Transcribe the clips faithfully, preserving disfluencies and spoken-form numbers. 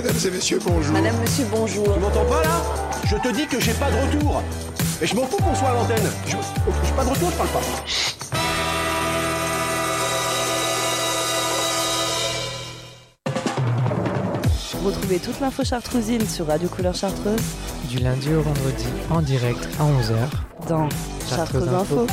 Mesdames et messieurs, bonjour. Madame, monsieur, bonjour. Tu m'entends pas là? Je te dis que j'ai pas de retour. Et je m'en fous qu'on soit à l'antenne. Je j'ai pas de retour, je parle pas. Retrouvez toute l'info chartrousine sur Radio Couleur Chartreuse du lundi au vendredi en direct à onze heures dans Chartreuse Info.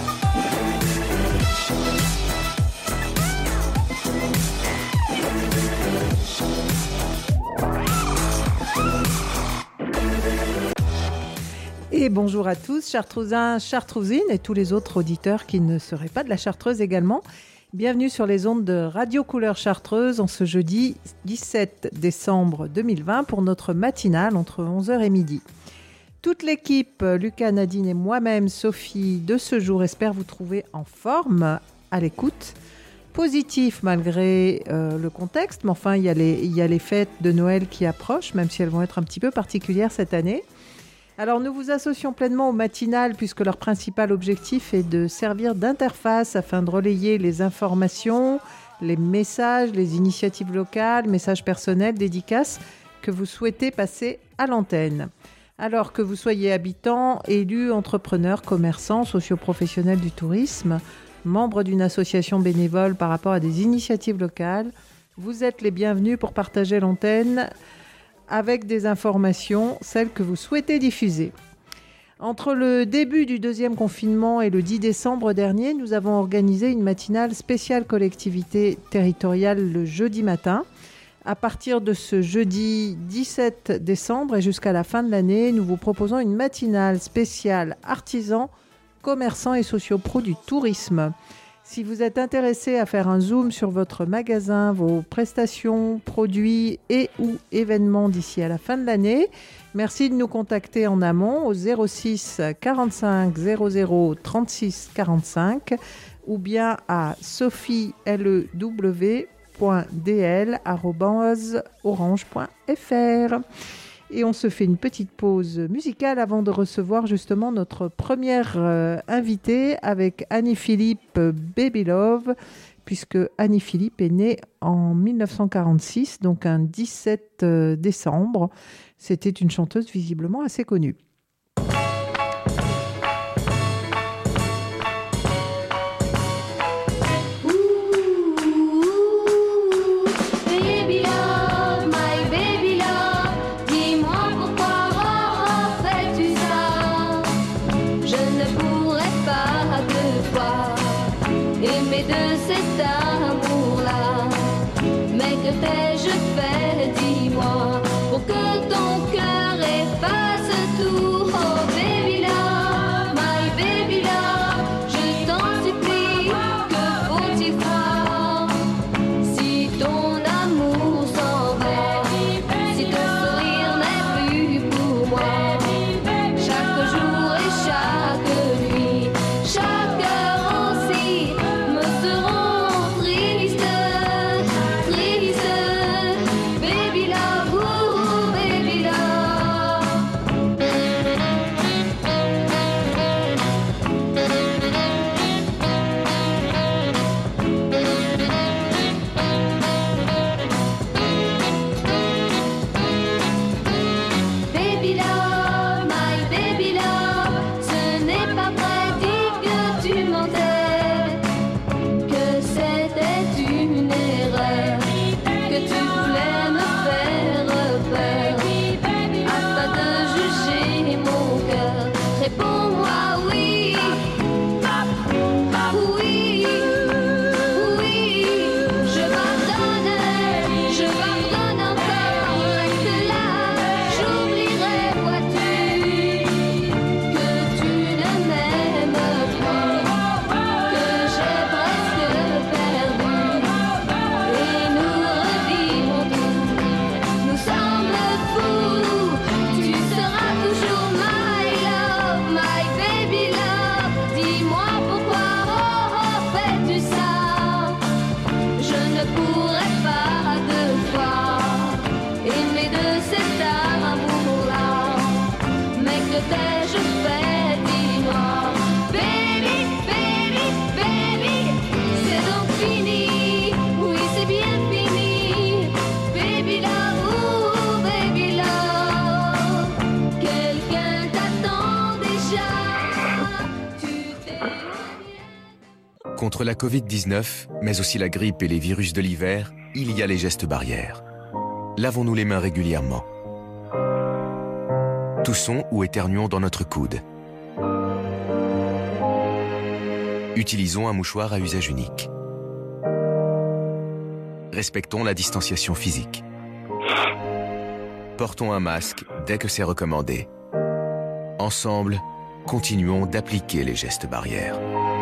Et bonjour à tous, Chartrousins, Chartrousines et tous les autres auditeurs qui ne seraient pas de la Chartreuse également. Bienvenue sur les ondes de Radio Couleur Chartreuse en ce jeudi dix-sept décembre deux mille vingt pour notre matinale entre onze heures et midi. Toute l'équipe, Lucas, Nadine et moi-même, Sophie, de ce jour espère vous trouver en forme, à l'écoute, positif malgré euh, le contexte, mais enfin il y a les, il y a les fêtes de Noël qui approchent, même si elles vont être un petit peu particulières cette année. Alors nous vous associons pleinement au matinal puisque leur principal objectif est de servir d'interface afin de relayer les informations, les messages, les initiatives locales, messages personnels, dédicaces que vous souhaitez passer à l'antenne. Alors que vous soyez habitant, élu, entrepreneur, commerçant, socio-professionnel du tourisme, membre d'une association bénévole par rapport à des initiatives locales, vous êtes les bienvenus pour partager l'antenne avec des informations, celles que vous souhaitez diffuser. Entre le début du deuxième confinement et le dix décembre dernier, nous avons organisé une matinale spéciale collectivité territoriale le jeudi matin. À partir de ce jeudi dix-sept décembre et jusqu'à la fin de l'année, nous vous proposons une matinale spéciale artisans, commerçants et sociopros du tourisme. Si vous êtes intéressé à faire un zoom sur votre magasin, vos prestations, produits et ou événements d'ici à la fin de l'année, merci de nous contacter en amont au zéro six quarante-cinq zéro zéro trente-six quarante-cinq ou bien à sophie.lew point d l arobase orange point f r. Et on se fait une petite pause musicale avant de recevoir justement notre première euh, invitée avec Annie-Philippe Baby Love, puisque Annie-Philippe est née en dix-neuf cent quarante-six, donc un dix-sept décembre. C'était une chanteuse visiblement assez connue. T'ai-je fait, dis-moi, pour que ton cœur efface tout. Contre la covid dix-neuf, mais aussi la grippe et les virus de l'hiver, il y a les gestes barrières. Lavons-nous les mains régulièrement. Toussons ou éternuons dans notre coude. Utilisons un mouchoir à usage unique. Respectons la distanciation physique. Portons un masque dès que c'est recommandé. Ensemble, continuons d'appliquer les gestes barrières.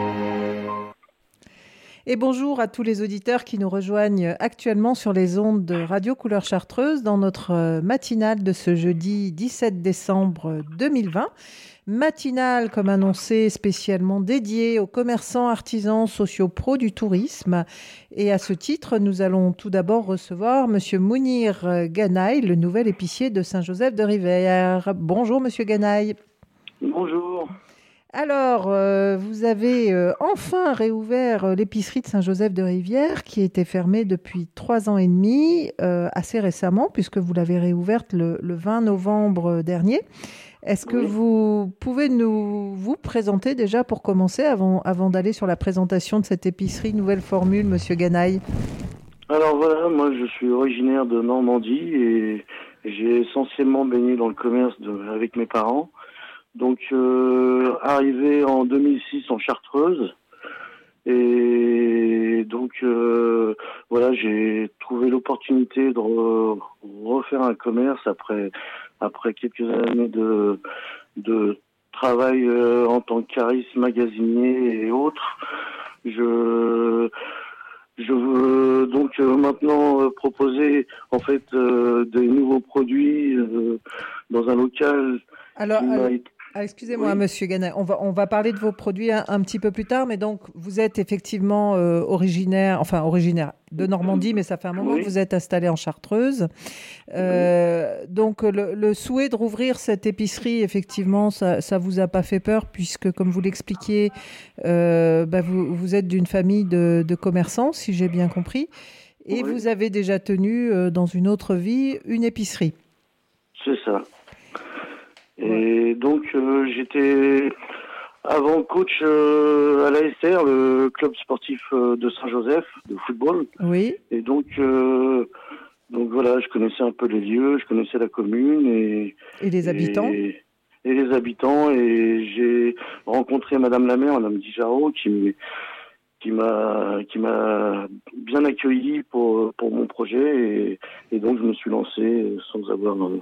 Et bonjour à tous les auditeurs qui nous rejoignent actuellement sur les ondes de Radio Couleur Chartreuse dans notre matinale de ce jeudi dix-sept décembre deux mille vingt. Matinale, comme annoncé, spécialement dédiée aux commerçants, artisans, sociopros du tourisme. Et à ce titre, nous allons tout d'abord recevoir Monsieur Mounir Ganaï, le nouvel épicier de Saint-Joseph-de-Rivière. Bonjour Monsieur Ganaï. Bonjour. Alors, euh, vous avez euh, enfin réouvert euh, l'épicerie de Saint-Joseph-de-Rivière qui était fermée depuis trois ans et demi, euh, assez récemment, puisque vous l'avez réouverte le, le vingt novembre dernier. Est-ce que oui. vous pouvez nous vous présenter déjà pour commencer, avant, avant d'aller sur la présentation de cette épicerie nouvelle formule, Monsieur Ganaï? Alors voilà, moi je suis originaire de Normandie et j'ai essentiellement baigné dans le commerce de, avec mes parents. Donc, euh, arrivé en deux mille six en Chartreuse, et donc euh, voilà, j'ai trouvé l'opportunité de re- refaire un commerce après après quelques années de de travail euh, en tant que cariste, magasinier et autres. Je je veux donc euh, maintenant euh, proposer en fait euh, des nouveaux produits euh, dans un local. Alors, qui alors... m'a été Ah, excusez-moi, oui. Monsieur Ganaï, on va, on va parler de vos produits un, un petit peu plus tard, mais donc vous êtes effectivement euh, originaire, enfin originaire de Normandie, mais ça fait un moment oui. que vous êtes installé en Chartreuse. Euh, oui. Donc le, le souhait de rouvrir cette épicerie, effectivement, ça, ça vous a pas fait peur, puisque comme vous l'expliquiez, euh, bah, vous, vous êtes d'une famille de, de commerçants, si j'ai bien compris, et oui. vous avez déjà tenu euh, dans une autre vie une épicerie. C'est ça. Et donc euh, j'étais avant coach euh, à l'A S R, le club sportif euh, de Saint-Joseph de football. Oui. Et donc euh, donc voilà, je connaissais un peu les lieux, je connaissais la commune et et les habitants. Et, et les habitants et j'ai rencontré Madame la maire, Madame Dijaro, qui qui m'a qui m'a bien accueilli pour pour mon projet et, et donc je me suis lancé sans avoir euh,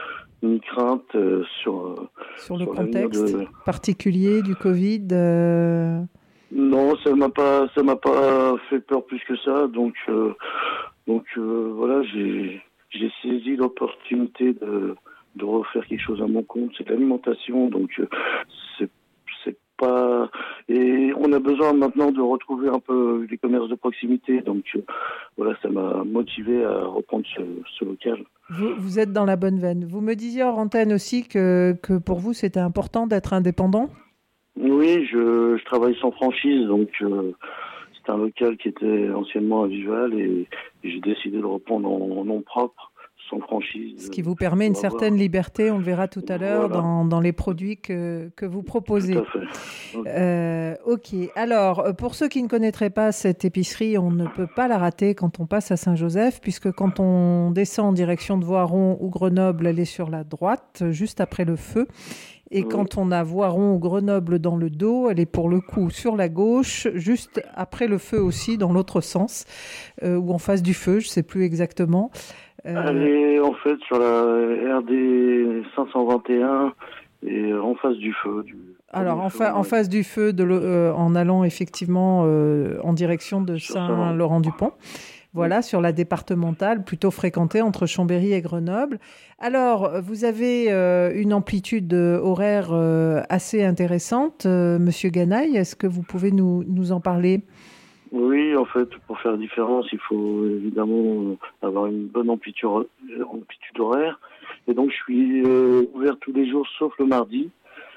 une crainte euh, sur sur le sur contexte de... particulier du Covid. Euh... Non, ça m'a pas ça m'a pas fait peur plus que ça. Donc euh, donc euh, voilà, j'ai j'ai saisi l'opportunité de de refaire quelque chose à mon compte. C'est de l'alimentation, donc euh, c'est c'est pas et on a besoin maintenant de retrouver un peu les commerces de proximité. Donc euh, voilà, ça m'a motivé à reprendre ce, ce local. Vous, vous êtes dans la bonne veine. Vous me disiez hors antenne aussi que, que pour vous, c'était important d'être indépendant ? Oui, je, je travaille sans franchise, donc euh, c'est un local qui était anciennement à Vival et, et j'ai décidé de le reprendre en, en nom propre, sans franchise. Ce qui vous permet une certaine avoir... liberté, on le verra tout à l'heure, voilà. dans, dans les produits que, que vous proposez. Tout à fait. Okay. Euh, ok, alors pour ceux qui ne connaîtraient pas cette épicerie, on ne peut pas la rater quand on passe à Saint-Joseph, puisque quand on descend en direction de Voiron ou Grenoble, elle est sur la droite, juste après le feu. Et oui. quand on a Voiron ou Grenoble dans le dos, elle est pour le coup sur la gauche, juste après le feu aussi, dans l'autre sens, euh, ou en face du feu, je ne sais plus exactement. Euh... Elle est en fait sur la R D cinq cent vingt et un et en face du feu. Du... Alors en, fa- en face du feu, de euh, en allant effectivement euh, en direction de sur Saint-Laurent-du-Pont. Voilà, oui. sur la départementale, plutôt fréquentée entre Chambéry et Grenoble. Alors, vous avez euh, une amplitude horaire euh, assez intéressante, euh, Monsieur Ganaï. Est-ce que vous pouvez nous, nous en parler ? Oui, en fait, pour faire la différence, il faut évidemment avoir une bonne amplitude, amplitude horaire. Et donc, je suis euh, ouvert tous les jours, sauf le mardi.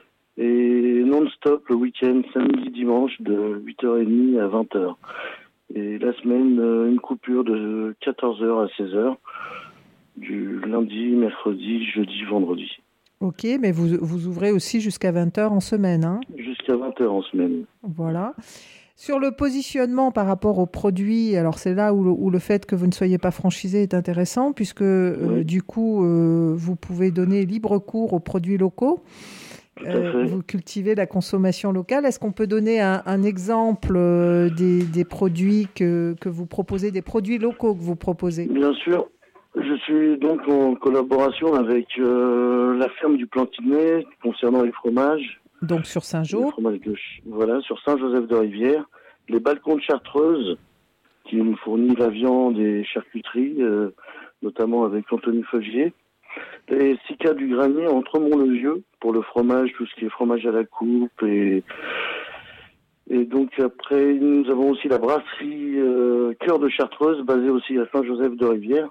Et non-stop le week-end, samedi, dimanche, de huit heures trente à vingt heures. Et la semaine, une coupure de quatorze heures à seize heures, du lundi, mercredi, jeudi, vendredi. Ok, mais vous, vous ouvrez aussi jusqu'à vingt heures en semaine, hein ? Jusqu'à vingt heures en semaine. Voilà. Sur le positionnement par rapport aux produits, alors c'est là où le, où le fait que vous ne soyez pas franchisé est intéressant, puisque oui. euh, du coup, euh, vous pouvez donner libre cours aux produits locaux. Euh, vous cultivez la consommation locale. Est-ce qu'on peut donner un, un exemple euh, des, des produits que, que vous proposez, des produits locaux que vous proposez? Bien sûr. Je suis donc en collaboration avec euh, la ferme du Plantinet concernant les fromages. Donc sur Saint-Jean. De, voilà, sur Saint-Joseph-de-Rivière. Les balcons de Chartreuse, qui nous fournit la viande et charcuterie, euh, notamment avec Anthony Feugier. Les Sika du Granier entre Mont-le-Vieux, pour le fromage, tout ce qui est fromage à la coupe. Et, et donc après, nous avons aussi la brasserie euh, Cœur de Chartreuse, basée aussi à Saint-Joseph-de-Rivière.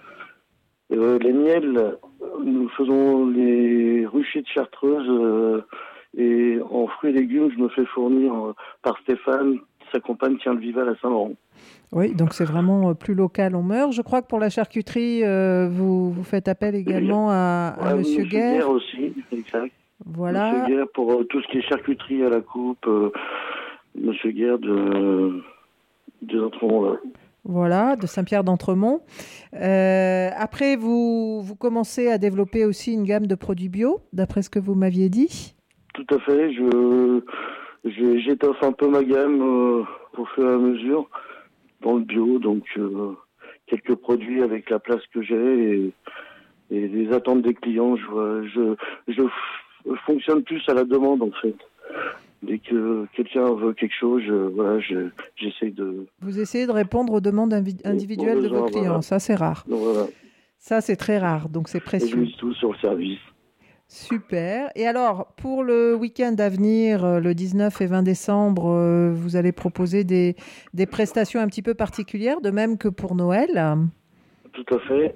Euh, les miels, nous faisons les ruchers de Chartreuse euh, et en fruits et légumes, je me fais fournir euh, par Stéphane, sa compagne tient le Vival à Saint-Laurent. Oui, donc c'est vraiment plus local, on meurt. Je crois que pour la charcuterie, euh, vous, vous faites appel également à, à ouais, Monsieur Guerre. Guerre aussi, exact. Voilà. Monsieur Guerre pour euh, tout ce qui est charcuterie à la coupe, euh, Monsieur Guerre de, de Entremont. Voilà, de Saint-Pierre d'Entremont. Euh, après, vous, vous commencez à développer aussi une gamme de produits bio, d'après ce que vous m'aviez dit. Tout à fait. Je, je, j'étoffe un peu ma gamme euh, au fur et à mesure dans le bio. Donc, euh, quelques produits avec la place que j'ai et, et les attentes des clients. Je, je, je, je fonctionne plus à la demande, en fait. Dès que quelqu'un veut quelque chose, je, voilà, je, j'essaye de... Vous essayez de répondre aux demandes invi- individuelles besoin, de vos clients. Voilà. Ça, c'est rare. Donc, voilà. Ça, c'est très rare. Donc, c'est précieux. Et je mise tout sur le service. Super. Et alors, pour le week-end à venir, le dix-neuf et vingt décembre, vous allez proposer des, des prestations un petit peu particulières, de même que pour Noël. Tout à fait.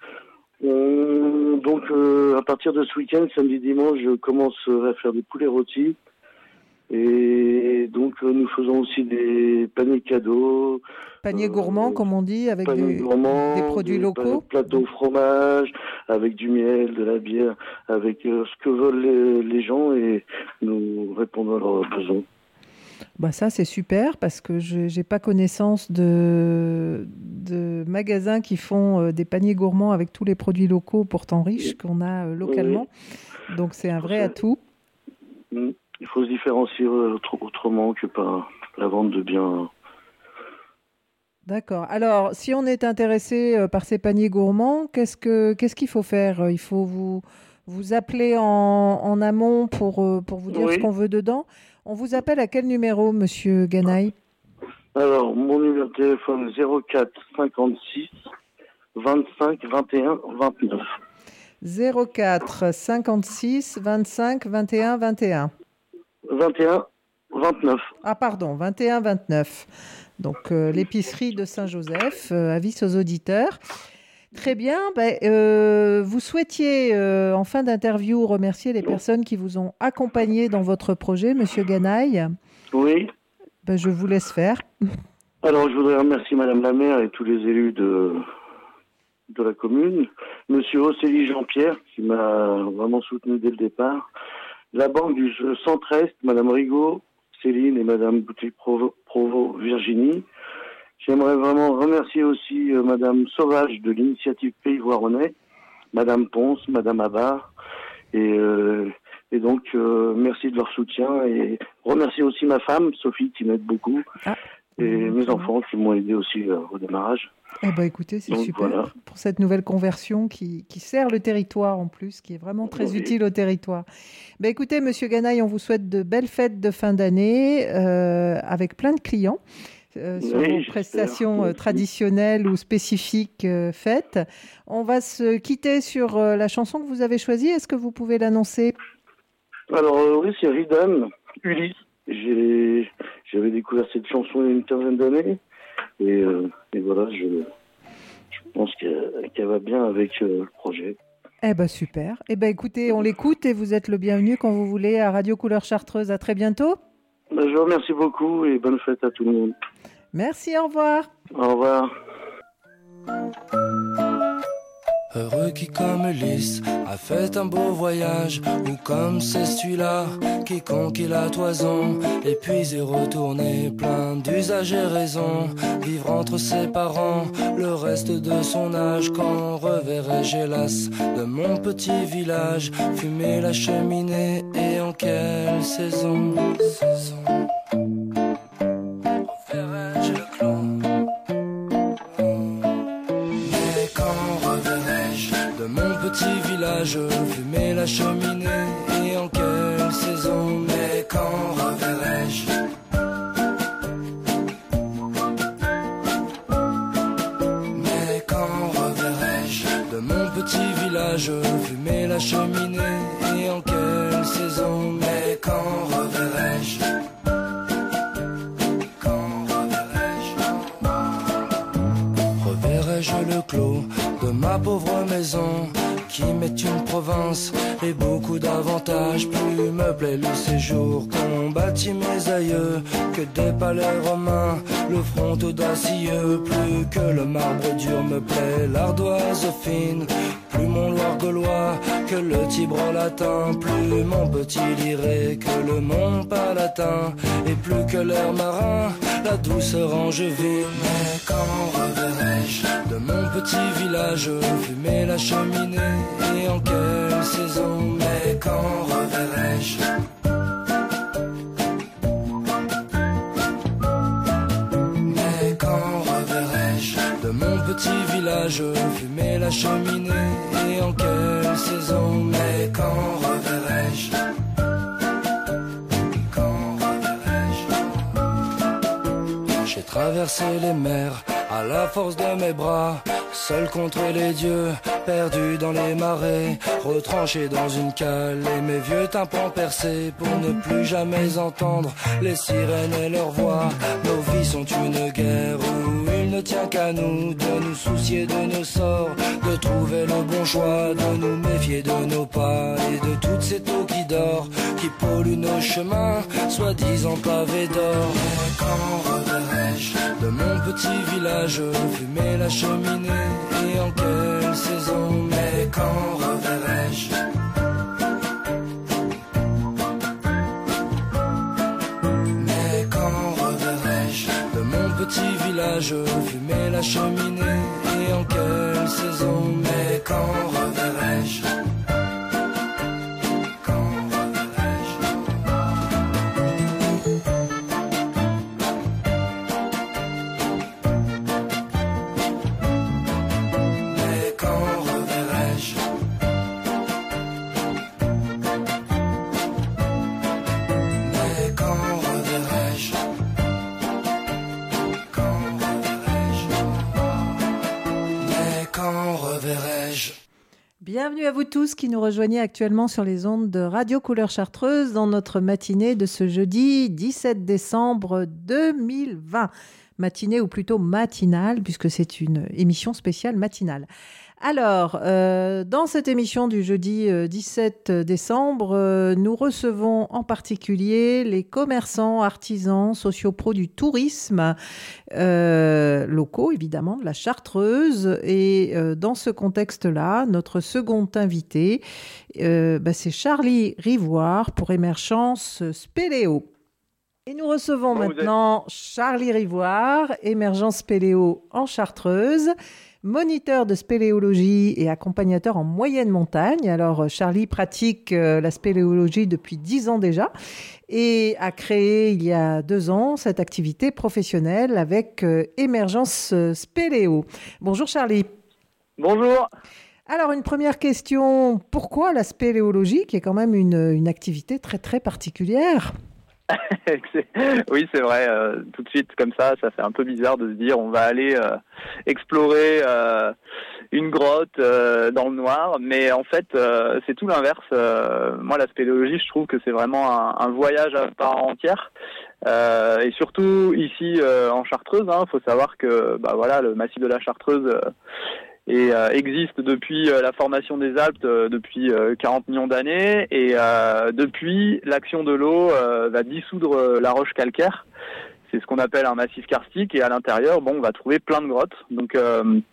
Euh, donc, euh, à partir de ce week-end, samedi, dimanche, je commence à faire des poulets rôtis. Et donc, euh, nous faisons aussi des paniers cadeaux. Paniers euh, gourmands, comme on dit, avec des, gourmands, des produits des locaux. Plateaux fromage, avec du miel, de la bière, avec euh, ce que veulent les, les gens et nous répondons à leurs besoins. Bah ça, c'est super parce que je n'ai pas connaissance de, de magasins qui font euh, des paniers gourmands avec tous les produits locaux pourtant riches qu'on a euh, localement. Oui. Donc, c'est un vrai atout. Mmh. Il faut se différencier autrement que par la vente de biens. D'accord. Alors, si on est intéressé par ces paniers gourmands, qu'est-ce que qu'est-ce qu'il faut faire? Il faut vous vous appeler en, en amont pour pour vous dire oui. ce qu'on veut dedans. On vous appelle à quel numéro, Monsieur Ganaï? Alors, mon numéro de téléphone zéro quatre cinquante-six vingt-cinq vingt et un vingt-neuf. zéro quatre cinquante-six vingt-cinq vingt et un vingt et un. vingt et un vingt-neuf. Ah pardon, vingt et un vingt-neuf. Donc euh, l'épicerie de Saint-Joseph, euh, avis aux auditeurs. Très bien. Ben, euh, vous souhaitiez euh, en fin d'interview remercier les personnes qui vous ont accompagné dans votre projet, Monsieur Ganaï. Oui. Ben, je vous laisse faire. Alors je voudrais remercier Madame la maire et tous les élus de de la commune, Monsieur Océlie Jean-Pierre qui m'a vraiment soutenu dès le départ. La banque du Centre-Est, Madame Rigaud, Céline et Madame Boutet-Provost, Virginie. J'aimerais vraiment remercier aussi euh, Madame Sauvage de l'initiative Pays Voironnais, Madame Ponce, Madame Abar. Et, euh, et donc, euh, merci de leur soutien. Et remercier aussi ma femme, Sophie, qui m'aide beaucoup. Ah, et mmh, mes enfants qui m'ont aidé aussi euh, au démarrage. Eh ben, écoutez, c'est donc, super voilà. Pour cette nouvelle conversion qui, qui sert le territoire en plus, qui est vraiment très oui. utile au territoire. Ben, écoutez, Monsieur Ganaï, on vous souhaite de belles fêtes de fin d'année euh, avec plein de clients euh, sur oui, vos prestations euh, traditionnelles ou spécifiques euh, faites. On va se quitter sur euh, la chanson que vous avez choisie. Est-ce que vous pouvez l'annoncer? Alors euh, oui, c'est Ridan, Ulysse. J'ai, j'avais découvert cette chanson il y a une quinzaine d'années. Et, euh, et voilà, je, je pense qu'elle, qu'elle va bien avec euh, le projet. Eh ben super. Eh ben écoutez, on l'écoute et vous êtes le bienvenu quand vous voulez à Radio Couleur Chartreuse. À très bientôt. Ben, je vous remercie beaucoup et bonne fête à tout le monde. Merci, au revoir. Au revoir. Heureux qui comme Ulysse a fait un beau voyage, ou comme c'est celui-là qui conquit la toison, et puis est retourné plein d'usages et raisons, vivre entre ses parents le reste de son âge. Quand reverrai-je hélas de mon petit village, fumer la cheminée, et en quelle saison, saison reverrai-je le clan? Petit village, fumer la cheminée, et en quelle saison, mais quand reverrai-je? Mais quand reverrai-je de mon petit village, fumer la cheminée, et en quelle saison, mais quand reverrai-je? Quand reverrai-je? Reverrai-je le clos de ma pauvre maison, qui m'est une province et beaucoup d'avantages? Plus me plaît le séjour qu'ont bâti mes aïeux que des palais romains, le front audacieux. Plus que le marbre dur me plaît l'ardoise fine, plus mon Loire gaulois que le Tibre latin, plus mon petit Liré que le Mont Palatin, et plus que l'air marin, la douceur angevine. Mais quand reverrai-je de mon petit village, fumer la cheminée, et en quelle saison, mais quand reverrai-je? Mais quand reverrai-je de mon petit village, fumer la cheminée, et en quelle saison, mais quand reverrai-je? Quand reverrai-je? J'ai traversé les mers à la force de mes bras, seul contre les dieux, perdu dans les marais, retranché dans une cale, et mes vieux tympans percés pour ne plus jamais entendre les sirènes et leurs voix. Nos vies sont une guerre où il ne tient qu'à nous de nous soucier de nos sorts, de trouver le bon choix, de nous méfier de nos pas et de toute cette eau qui dort, qui pollue nos chemins, soi-disant pavés d'or. Mais quand reverrai-je de mon petit village, fumer la cheminée, et en quelle saison, mais quand reverrai-je? Mais quand reverrai-je de mon petit village, fumer la cheminée, et en quelle saison, mais quand reverrai-je? Bienvenue à vous tous qui nous rejoignez actuellement sur les ondes de Radio Couleur Chartreuse dans notre matinée de ce jeudi dix-sept décembre deux mille vingt. Matinée ou plutôt matinale puisque c'est une émission spéciale matinale. Alors, euh, dans cette émission du jeudi euh, dix-sept décembre, euh, nous recevons en particulier les commerçants, artisans, sociopros du tourisme, euh, locaux évidemment, de la Chartreuse. Et euh, dans ce contexte-là, notre second invité, euh, bah, c'est Charlie Rivoire pour Émergence Spéléo. Et nous recevons oh, maintenant êtes... Charlie Rivoire, Émergence Spéléo en Chartreuse, moniteur de spéléologie et accompagnateur en moyenne montagne. Alors, Charlie pratique euh, la spéléologie depuis dix ans déjà et a créé il y a deux ans cette activité professionnelle avec euh, Émergence Spéléo. Bonjour Charlie. Bonjour. Alors, une première question. Pourquoi la spéléologie, qui est quand même une, une activité très très particulière ? Oui, c'est vrai. Euh, tout de suite, comme ça, ça fait un peu bizarre de se dire on va aller euh, explorer euh, une grotte euh, dans le noir. Mais en fait, euh, c'est tout l'inverse. Euh, moi, la spéléologie, je trouve que c'est vraiment un, un voyage à part entière. Euh, et surtout ici euh, en Chartreuse, il hein, faut savoir que bah voilà, le massif de la Chartreuse euh, et euh, existe depuis euh, la formation des Alpes euh, depuis euh, quarante millions d'années et euh, depuis l'action de l'eau euh, va dissoudre euh, la roche calcaire. C'est ce qu'on appelle un massif karstique et à l'intérieur, bon, on va trouver plein de grottes. Donc euh,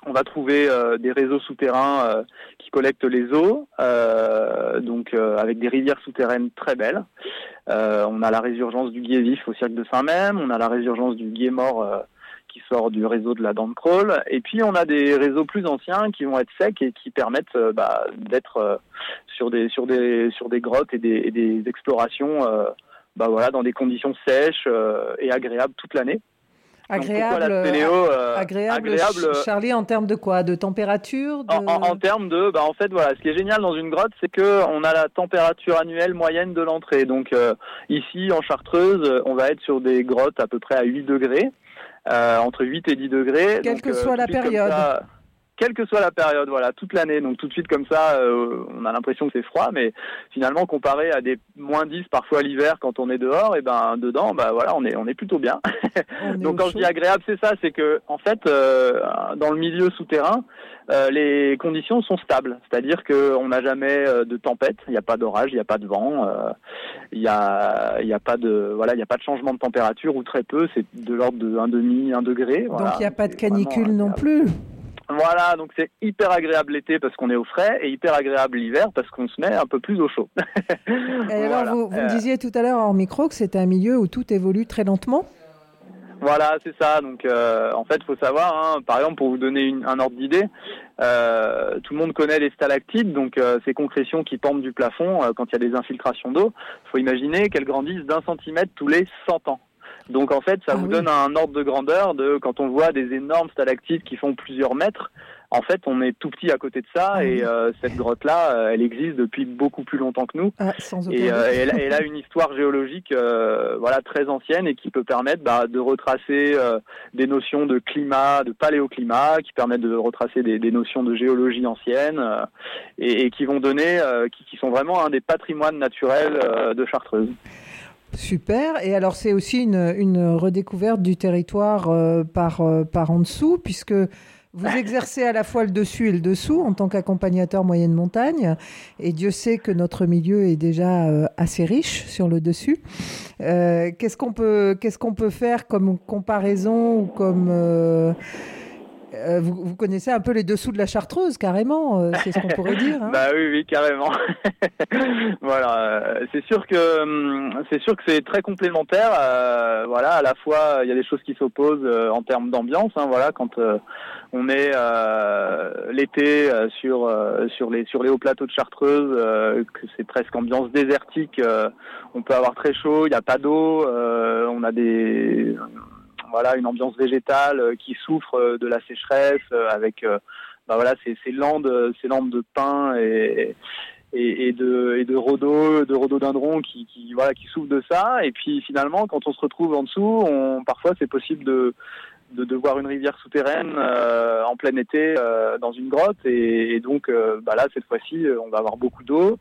on va trouver euh, des réseaux souterrains euh, qui collectent les eaux, euh, donc euh, avec des rivières souterraines très belles. Euh, on a la résurgence du gué vif au cirque de Saint-Même, on a la résurgence du gué mort euh, qui sort du réseau de la Dent de Crolles, et puis on a des réseaux plus anciens qui vont être secs et qui permettent euh, bah, d'être euh, sur des sur des sur des grottes et des, et des explorations euh, bah, voilà, dans des conditions sèches euh, et agréables toute l'année. Agréable, la spéléo, euh, agréable, agréable, Charlie, en termes de quoi? De température de... En, en, en termes de, bah en fait voilà, ce qui est génial dans une grotte, c'est que on a la température annuelle moyenne de l'entrée. Donc euh, ici en Chartreuse, on va être sur des grottes à peu près à huit degrés, euh, entre huit et dix degrés. Quelle donc, que soit euh, la période. Ça, quelle que soit la période, voilà, toute l'année. Donc tout de suite comme ça, euh, on a l'impression que c'est froid, mais finalement comparé à des moins dix parfois l'hiver quand on est dehors, et ben dedans, bah voilà, on est on est plutôt bien. Donc quand je dis agréable, c'est ça, c'est que en fait, euh, dans le milieu souterrain, euh, les conditions sont stables, c'est-à-dire que on n'a jamais euh, de tempête, il n'y a pas d'orage, il n'y a pas de vent, euh, il y a il y a pas de voilà, il y a pas de changement de température ou très peu, c'est de l'ordre de un demi, un degré. Voilà. Donc il n'y a pas de canicule non plus. Voilà, donc c'est hyper agréable l'été parce qu'on est au frais et hyper agréable l'hiver parce qu'on se met un peu plus au chaud. Et voilà. alors, vous, vous euh... me disiez tout à l'heure hors micro que c'était un milieu où tout évolue très lentement. Voilà, c'est ça. Donc, euh, en fait, il faut savoir, hein, par exemple, pour vous donner une, un ordre d'idée, euh, tout le monde connaît les stalactites, donc euh, ces concrétions qui pendent du plafond euh, quand il y a des infiltrations d'eau. Il faut imaginer qu'elles grandissent d'un centimètre tous les cent ans. Donc en fait, ça ah vous oui. donne un ordre de grandeur de quand on voit des énormes stalactites qui font plusieurs mètres. En fait, on est tout petit à côté de ça ah, et oui. euh, cette grotte-là, euh, elle existe depuis beaucoup plus longtemps que nous. Ah, sans aucun et, euh, doute. et elle, elle a une histoire géologique, euh, voilà, très ancienne et qui peut permettre bah, de retracer euh, des notions de climat, de paléoclimat, qui permettent de retracer des, des notions de géologie ancienne euh, et, et qui vont donner, euh, qui, qui sont vraiment un des patrimoines naturels euh, de Chartreuse. Super. Et alors, c'est aussi une, une redécouverte du territoire euh, par, euh, par en dessous, puisque vous exercez à la fois le dessus et le dessous en tant qu'accompagnateur moyenne montagne. Et Dieu sait que notre milieu est déjà euh, assez riche sur le dessus. Euh, qu'est-ce qu'on peut, qu'est-ce qu'on peut faire comme comparaison ou comme... Euh, Euh, vous, vous connaissez un peu les dessous de la Chartreuse, carrément, euh, c'est ce qu'on pourrait dire. Hein. Bah oui, oui, carrément. Voilà, euh, c'est sûr que hum, c'est sûr que c'est très complémentaire. Euh, voilà, à la fois il y a des choses qui s'opposent euh, en termes d'ambiance. Hein, voilà, quand euh, on est euh, l'été euh, sur euh, sur les sur les hauts plateaux de Chartreuse, euh, que c'est presque ambiance désertique. Euh, on peut avoir très chaud, il n'y a pas d'eau, euh, on a des Voilà, une ambiance végétale euh, qui souffre euh, de la sécheresse, euh, avec euh, bah voilà, ces, ces landes, ces landes de pins et, et, et de et de rhodo, de rhododendrons qui, qui voilà, qui souffrent de ça. Et puis finalement, quand on se retrouve en dessous, on, parfois c'est possible de de, de voir une rivière souterraine euh, en plein été euh, dans une grotte. Et, et donc, euh, bah là, cette fois-ci, on va avoir beaucoup d'eau.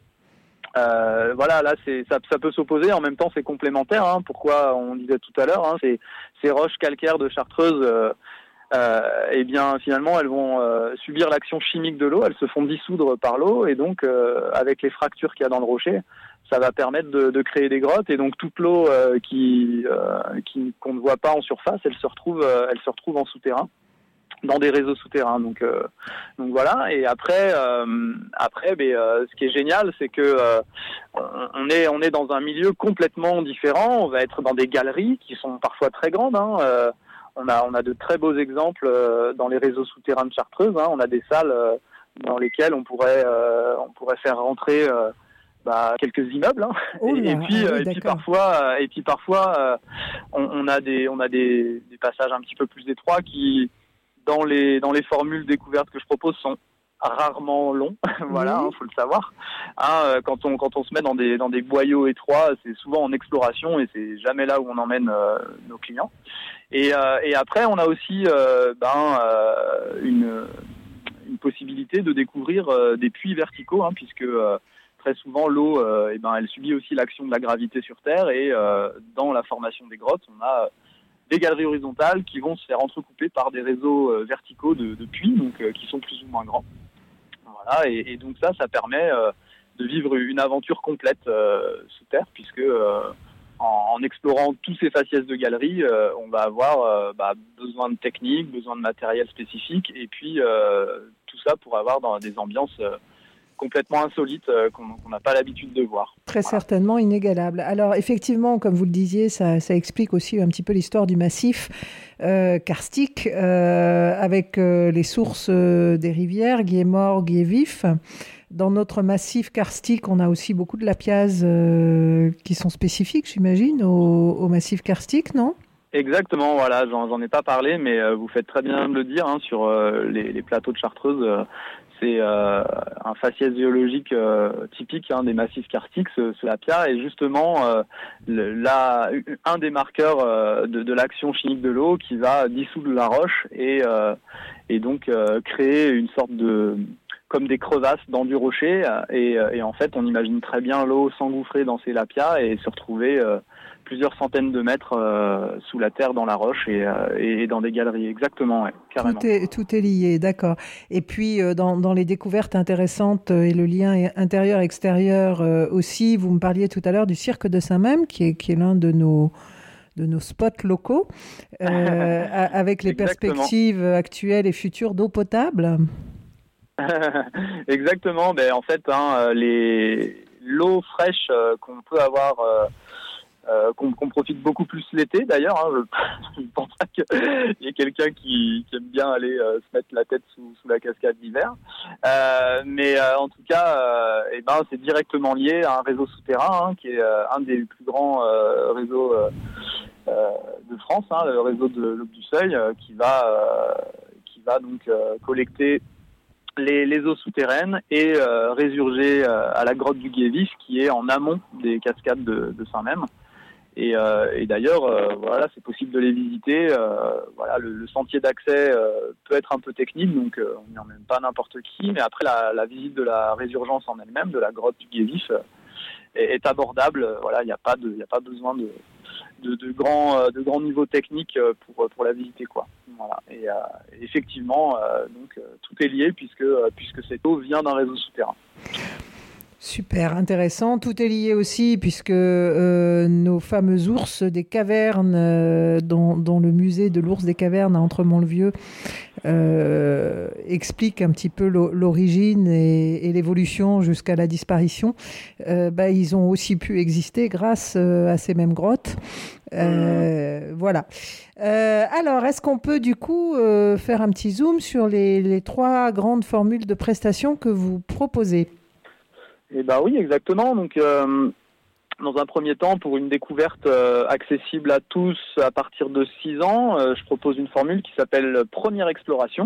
Euh, voilà, là, c'est, ça, ça peut s'opposer. En même temps, c'est complémentaire. Hein, pourquoi on disait tout à l'heure, hein, ces, ces roches calcaires de Chartreuse, euh, euh, eh bien, finalement, elles vont euh, subir l'action chimique de l'eau. Elles se font dissoudre par l'eau, et donc, euh, avec les fractures qu'il y a dans le rocher, ça va permettre de, de créer des grottes. Et donc, toute l'eau euh, qui, euh, qui, qu'on ne voit pas en surface, elle se retrouve, euh, elle se retrouve en souterrain, dans des réseaux souterrains. Donc, euh, donc voilà. Et après, euh, après, ben, euh, ce qui est génial, c'est que euh, on est, on est dans un milieu complètement différent. On va être dans des galeries qui sont parfois très grandes. Hein. Euh, on a, on a de très beaux exemples euh, dans les réseaux souterrains de Chartreuse. Hein. On a des salles euh, dans lesquelles on pourrait, euh, on pourrait faire rentrer euh, bah, quelques immeubles. Hein. Oh là, et, et puis, ah oui, et puis parfois, et puis parfois, euh, on, on a des, on a des, des passages un petit peu plus étroits qui dans les dans les formules découvertes que je propose sont rarement longs. Voilà, oui. hein, faut le savoir. Hein, quand on quand on se met dans des dans des boyaux étroits, c'est souvent en exploration et c'est jamais là où on emmène euh, nos clients. Et euh, et après, on a aussi euh, ben euh, une une possibilité de découvrir euh, des puits verticaux, hein, puisque euh, très souvent l'eau, euh, et ben elle subit aussi l'action de la gravité sur Terre et euh, dans la formation des grottes, on a des galeries horizontales qui vont se faire entrecouper par des réseaux euh, verticaux de, de puits, donc euh, qui sont plus ou moins grands. Voilà, et, et donc ça, ça permet euh, de vivre une aventure complète euh, sous terre, puisque euh, en, en explorant tous ces faciès de galerie, euh, on va avoir euh, bah, besoin de technique, besoin de matériel spécifique, et puis euh, tout ça pour avoir dans des ambiances euh, complètement insolites euh, qu'on n'a pas l'habitude de voir. Très voilà. Certainement inégalable. Alors effectivement, comme vous le disiez, ça, ça explique aussi un petit peu l'histoire du massif euh, karstique, euh, avec euh, les sources euh, des rivières, Guillemort, Guillet-Vif. Dans notre massif karstique, on a aussi beaucoup de lapiaz euh, qui sont spécifiques, j'imagine, au, au massif karstique, non ? Exactement, voilà, j'en, j'en ai pas parlé, mais euh, vous faites très bien de le dire, hein, sur euh, les, les plateaux de Chartreuse, euh, c'est euh, un faciès géologique euh, typique hein, des massifs karstiques, ce, ce lapia, et justement euh, le, la, un des marqueurs euh, de, de l'action chimique de l'eau qui va dissoudre la roche et, euh, et donc euh, créer une sorte de... comme des crevasses dans du rocher, et, et en fait on imagine très bien l'eau s'engouffrer dans ces lapias et se retrouver euh, plusieurs centaines de mètres euh, sous la terre dans la roche et, euh, et dans des galeries, exactement, ouais, carrément. Tout est, tout est lié, d'accord. Et puis euh, dans, dans les découvertes intéressantes euh, et le lien intérieur-extérieur euh, aussi, vous me parliez tout à l'heure du cirque de Saint-Mème, qui est, qui est l'un de nos... de nos spots locaux, euh, avec les Exactement. perspectives actuelles et futures d'eau potable. Exactement, ben en fait hein, les l'eau fraîche euh, qu'on peut avoir, euh, euh, qu'on, qu'on profite beaucoup plus l'été d'ailleurs. Hein, je ne pense pas qu'il y ait quelqu'un qui, qui aime bien aller euh, se mettre la tête sous, sous la cascade l'hiver. Euh, mais euh, en tout cas, euh, eh ben c'est directement lié à un réseau souterrain hein, qui est euh, un des plus grands euh, réseaux euh, euh, de France, hein, le réseau de l'Aube du Seuil, euh, qui va euh, qui va donc euh, collecter Les, les eaux souterraines et euh, résurger euh, à la grotte du Guillet-Vif qui est en amont des cascades de, de Saint-Mème. Et, euh, et d'ailleurs, euh, voilà, c'est possible de les visiter. Euh, voilà, le, le sentier d'accès euh, peut être un peu technique, donc euh, on n'y emmène pas n'importe qui. Mais après, la, la visite de la résurgence en elle-même, de la grotte du Guillet-Vif, euh, est, est abordable. Voilà, il n'y a pas de, il n'y a pas besoin de de, de grands de grands niveaux techniques pour pour la visiter, quoi. Voilà. Et euh, effectivement, euh, donc euh, tout est lié puisque euh, puisque cette eau vient d'un réseau souterrain. Super intéressant. Tout est lié aussi puisque euh, nos fameux ours des cavernes, euh, dont, dont le musée de l'ours des cavernes à Entremont-le-Vieux euh, explique un petit peu l'origine et, et l'évolution jusqu'à la disparition. Euh, bah, ils ont aussi pu exister grâce euh, à ces mêmes grottes. Euh, mmh. Voilà. Euh, alors, est-ce qu'on peut du coup euh, faire un petit zoom sur les, les trois grandes formules de prestations que vous proposez ? Eh ben oui, exactement. Donc, euh, dans un premier temps, pour une découverte euh, accessible à tous à partir de six ans, euh, je propose une formule qui s'appelle Première Exploration,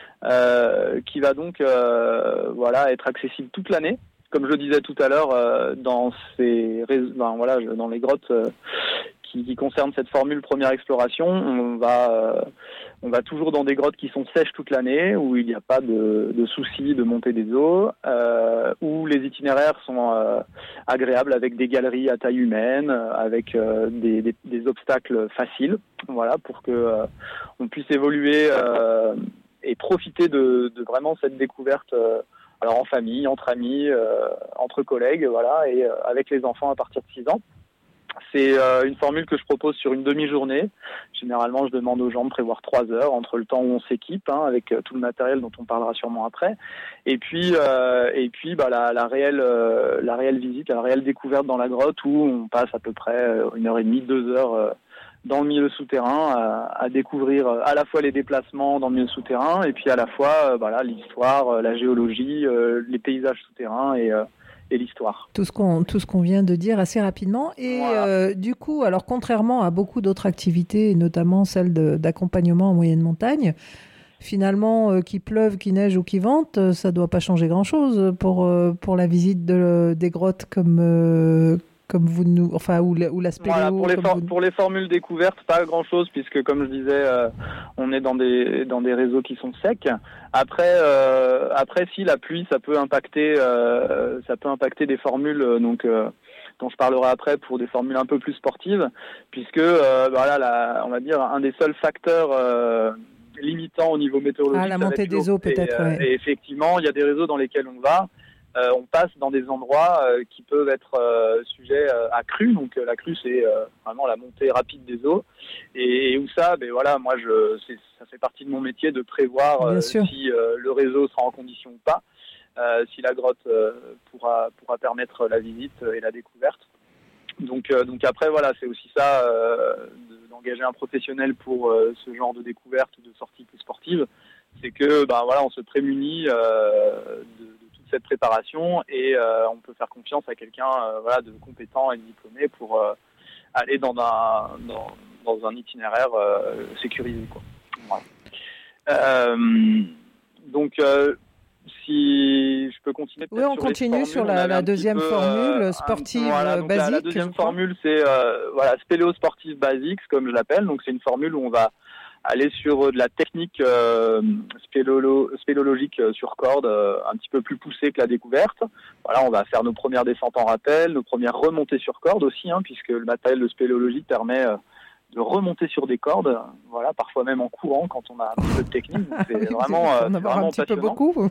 euh, qui va donc euh, voilà, être accessible toute l'année. Comme je le disais tout à l'heure, euh, dans ces ben, voilà, dans les grottes euh, qui, qui concernent cette formule Première Exploration, on va euh, on va toujours dans des grottes qui sont sèches toute l'année, où il n'y a pas de, de soucis de montée des eaux, euh, où les itinéraires sont euh, agréables avec des galeries à taille humaine, avec euh, des, des, des obstacles faciles, voilà, pour que euh, on puisse évoluer euh, et profiter de, de vraiment cette découverte. Euh, alors en famille, entre amis, euh, entre collègues, voilà, et euh, avec les enfants à partir de six ans. C'est euh, une formule que je propose sur une demi-journée. Généralement, je demande aux gens de prévoir trois heures entre le temps où on s'équipe, hein, avec euh, tout le matériel dont on parlera sûrement après, et puis euh, et puis bah, la, la réelle euh, la réelle visite, la réelle découverte dans la grotte où on passe à peu près une heure et demie, deux heures euh, dans le milieu souterrain à, à découvrir à la fois les déplacements dans le milieu souterrain et puis à la fois euh, voilà, l'histoire, la géologie, euh, les paysages souterrains et euh, et l'histoire. Tout ce qu'on tout ce qu'on vient de dire assez rapidement. Et voilà. euh, du coup, alors contrairement à beaucoup d'autres activités, notamment celle de, d'accompagnement en moyenne montagne, finalement, euh, qu'il pleuve, qu'il neige ou qu'il vente, euh, ça ne doit pas changer grand-chose pour, euh, pour la visite de, des grottes comme, euh, comme vous nous... Enfin, ou, ou la spéléo. Voilà, pour, les for- vous... pour les formules découvertes, pas grand-chose, puisque comme je disais, euh, on est dans des, dans des réseaux qui sont secs. Après, euh, après, si la pluie, ça peut impacter, euh, ça peut impacter des formules, euh, donc euh, dont je parlerai après pour des formules un peu plus sportives, puisque euh, voilà, la, on va dire un des seuls facteurs euh, limitants au niveau météorologique. Ah, la montée des eau peut-être. Et, ouais. et effectivement, il y a des réseaux dans lesquels on va. euh, on passe dans des endroits euh, qui peuvent être euh, sujets euh, à crue. Donc euh, la crue, c'est euh, vraiment la montée rapide des eaux. Et, et où ça, ben voilà, moi, je, c'est, ça fait partie de mon métier de prévoir euh, si euh, le réseau sera en condition ou pas, euh, si la grotte euh, pourra, pourra permettre la visite et la découverte. Donc, euh, donc après, voilà, c'est aussi ça, euh, de, d'engager un professionnel pour euh, ce genre de découverte ou de sortie plus sportive. C'est que, ben voilà, on se prémunit euh, de, de toute cette préparation et euh, on peut faire confiance à quelqu'un, euh, voilà, de compétent et de diplômé pour euh, aller dans un dans, dans un itinéraire euh, sécurisé, quoi. Voilà. Euh, donc euh, Si je peux continuer. Oui, on continue sur la, la deuxième peu, formule euh, sportive un, voilà, donc basique. La, la deuxième formule, c'est euh, voilà, spéléo sportive basique, comme je l'appelle. Donc c'est une formule où on va aller sur de la technique euh, spéléolo, spéléologique sur corde, euh, un petit peu plus poussée que la découverte. Voilà, on va faire nos premières descentes en rappel, nos premières remontées sur corde aussi, hein, puisque le matériel de spéléologie permet euh, de remonter sur des cordes, voilà, parfois même en courant quand on a un petit peu de technique. Donc c'est vraiment, euh, c'est vraiment un petit passionnant. Peu beaucoup.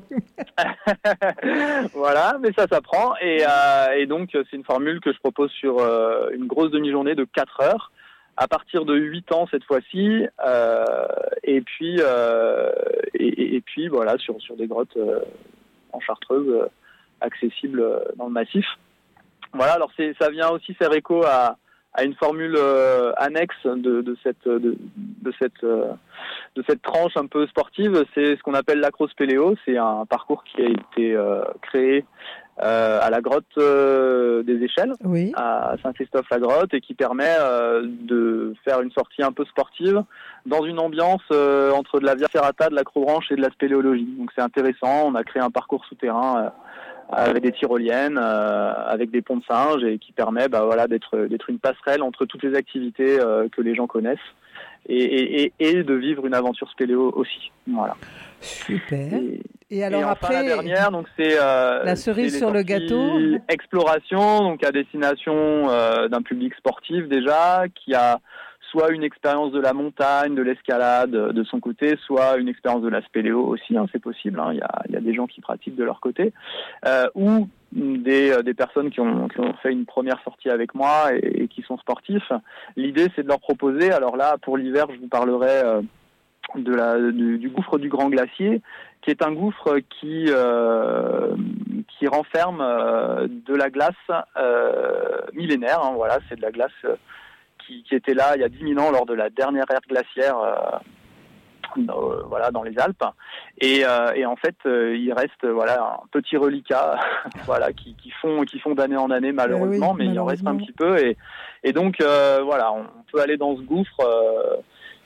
Voilà, mais ça s'apprend. Et, euh, et donc, c'est une formule que je propose sur euh, une grosse demi-journée de quatre heures, à partir de huit ans cette fois-ci. Euh, et puis, euh, et, et puis voilà, sur, sur des grottes euh, en Chartreuse, euh, accessibles euh, dans le massif. Voilà, alors c'est, ça vient aussi faire écho à à une formule euh, annexe de, de cette de, de cette euh, de cette tranche un peu sportive, c'est ce qu'on appelle l'acrospéléo. C'est un parcours qui a été euh, créé euh, à la grotte euh, des Échelles, oui. à Saint-Christophe-la-Grotte, et qui permet euh, de faire une sortie un peu sportive dans une ambiance euh, entre de la Via Ferrata, de l'acrobranche et de la spéléologie. Donc c'est intéressant. On a créé un parcours souterrain euh, avec des tyroliennes, euh, avec des ponts de singes, et qui permet bah, voilà, d'être, d'être une passerelle entre toutes les activités euh, que les gens connaissent, et, et, et de vivre une aventure spéléo aussi. Voilà. Super. Et, et alors et enfin, après, la dernière, donc c'est euh, la cerise c'est sur le gâteau. Exploration, donc à destination euh, d'un public sportif déjà, qui a soit une expérience de la montagne, de l'escalade de son côté, soit une expérience de la spéléo aussi, hein, c'est possible, hein, il y a, il y a des gens qui pratiquent de leur côté, euh, ou des, des personnes qui ont, qui ont fait une première sortie avec moi et, et qui sont sportifs. L'idée, c'est de leur proposer, alors là, pour l'hiver, je vous parlerai euh, de la, du, du gouffre du Grand Glacier, qui est un gouffre qui, euh, qui renferme euh, de la glace euh, millénaire, hein, voilà, c'est de la glace euh, Qui, qui était là il y a dix mille ans lors de la dernière ère glaciaire euh, dans, euh, voilà, dans les Alpes. Et, euh, et en fait, euh, il reste voilà, un petit reliquat voilà, qui, qui, font, qui font d'année en année malheureusement, oui, mais il en reste un petit peu. Et, et donc, euh, voilà, on peut aller dans ce gouffre euh,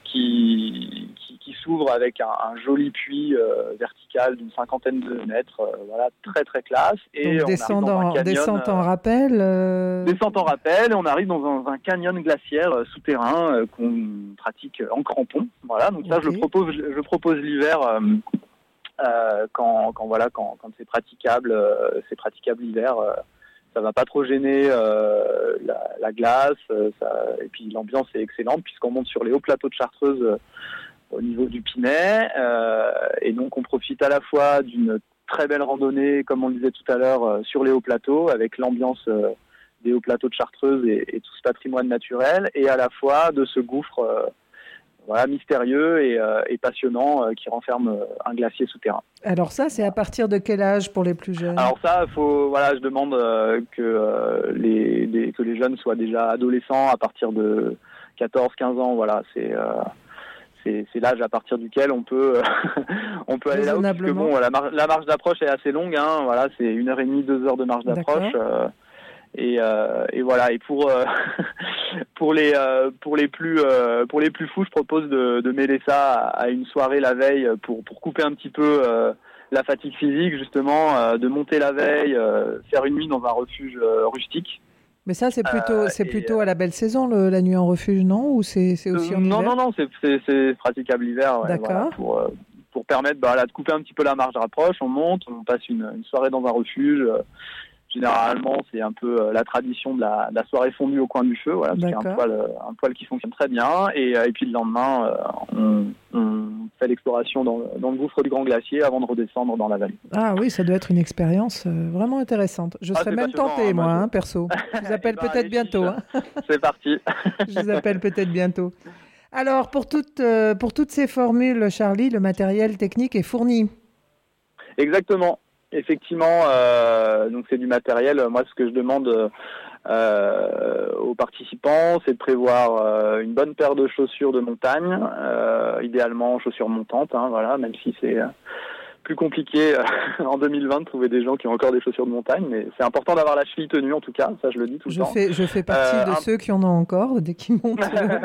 qui, qui, qui s'ouvre avec un, un joli puits euh, vertical d'une cinquantaine de mètres, euh, voilà, très très classe. Et donc, on descente, arrive dans en, un canyon, descente en rappel. Euh... Descente en rappel, et on arrive dans un, un canyon glaciaire euh, souterrain euh, qu'on pratique en crampon. Voilà, donc okay. ça je le propose, je, je propose l'hiver euh, euh, quand, quand voilà, quand, quand c'est praticable, euh, c'est praticable l'hiver. Euh, ça va pas trop gêner euh, la, la glace, euh, ça, et puis l'ambiance est excellente puisqu'on monte sur les hauts plateaux de Chartreuse euh, au niveau du Pinet, euh, et donc on profite à la fois d'une très belle randonnée, comme on le disait tout à l'heure, euh, sur les hauts plateaux, avec l'ambiance euh, des hauts plateaux de Chartreuse et, et tout ce patrimoine naturel, et à la fois de ce gouffre euh, voilà, mystérieux et, euh, et passionnant euh, qui renferme euh, un glacier souterrain. Alors ça, c'est à partir de quel âge pour les plus jeunes ? Alors ça, faut, voilà, je demande euh, que, euh, les, les, que les jeunes soient déjà adolescents à partir de quatorze quinze ans. Voilà, c'est... Euh, C'est, c'est l'âge à partir duquel on peut on peut aller là-haut, parce que bon, la, mar- la marge d'approche est assez longue, hein, voilà, c'est une heure et demie, deux heures de marge d'approche, euh, et, euh, et voilà. Et pour euh, pour les euh, pour les plus euh, pour les plus fous, je propose de, de mêler ça à, à une soirée la veille pour pour couper un petit peu euh, la fatigue physique, justement, euh, de monter la veille, euh, faire une nuit dans un refuge euh, rustique. Mais ça, c'est plutôt, euh, c'est et, plutôt à la belle saison, le, la nuit en refuge, non ? Ou c'est, c'est aussi euh, en hiver ? Non, non, non, c'est, c'est, c'est praticable l'hiver. Ouais, D'accord. Voilà, pour, euh, pour permettre bah, là, de couper un petit peu la marge d'approche. On monte, on passe une, une soirée dans un refuge. Euh, Généralement, c'est un peu euh, la tradition de la, de la soirée fondue au coin du feu. Voilà, c'est un poêle, un poêle qui fonctionne très bien. Et, et puis le lendemain, euh, on, on fait l'exploration dans, dans le gouffre du Grand Glacier avant de redescendre dans la vallée. Ah oui, ça doit être une expérience euh, vraiment intéressante. Je ah, serais même tentée, hein, moi, hein, perso. Je vous appelle ben, peut-être bientôt. Hein. C'est parti. Je vous appelle peut-être bientôt. Alors, pour toutes, euh, pour toutes ces formules, Charlie, le matériel technique est fourni. Exactement. Effectivement, euh, donc c'est du matériel. Moi, ce que je demande euh, aux participants, c'est de prévoir euh, une bonne paire de chaussures de montagne, euh, idéalement chaussures montantes, hein, voilà, même si c'est euh, plus compliqué euh, en deux mille vingt de trouver des gens qui ont encore des chaussures de montagne, mais c'est important d'avoir la cheville tenue en tout cas, ça je le dis tout le je temps. Fais, je fais partie euh, de un... ceux qui en ont encore dès qu'ils montent.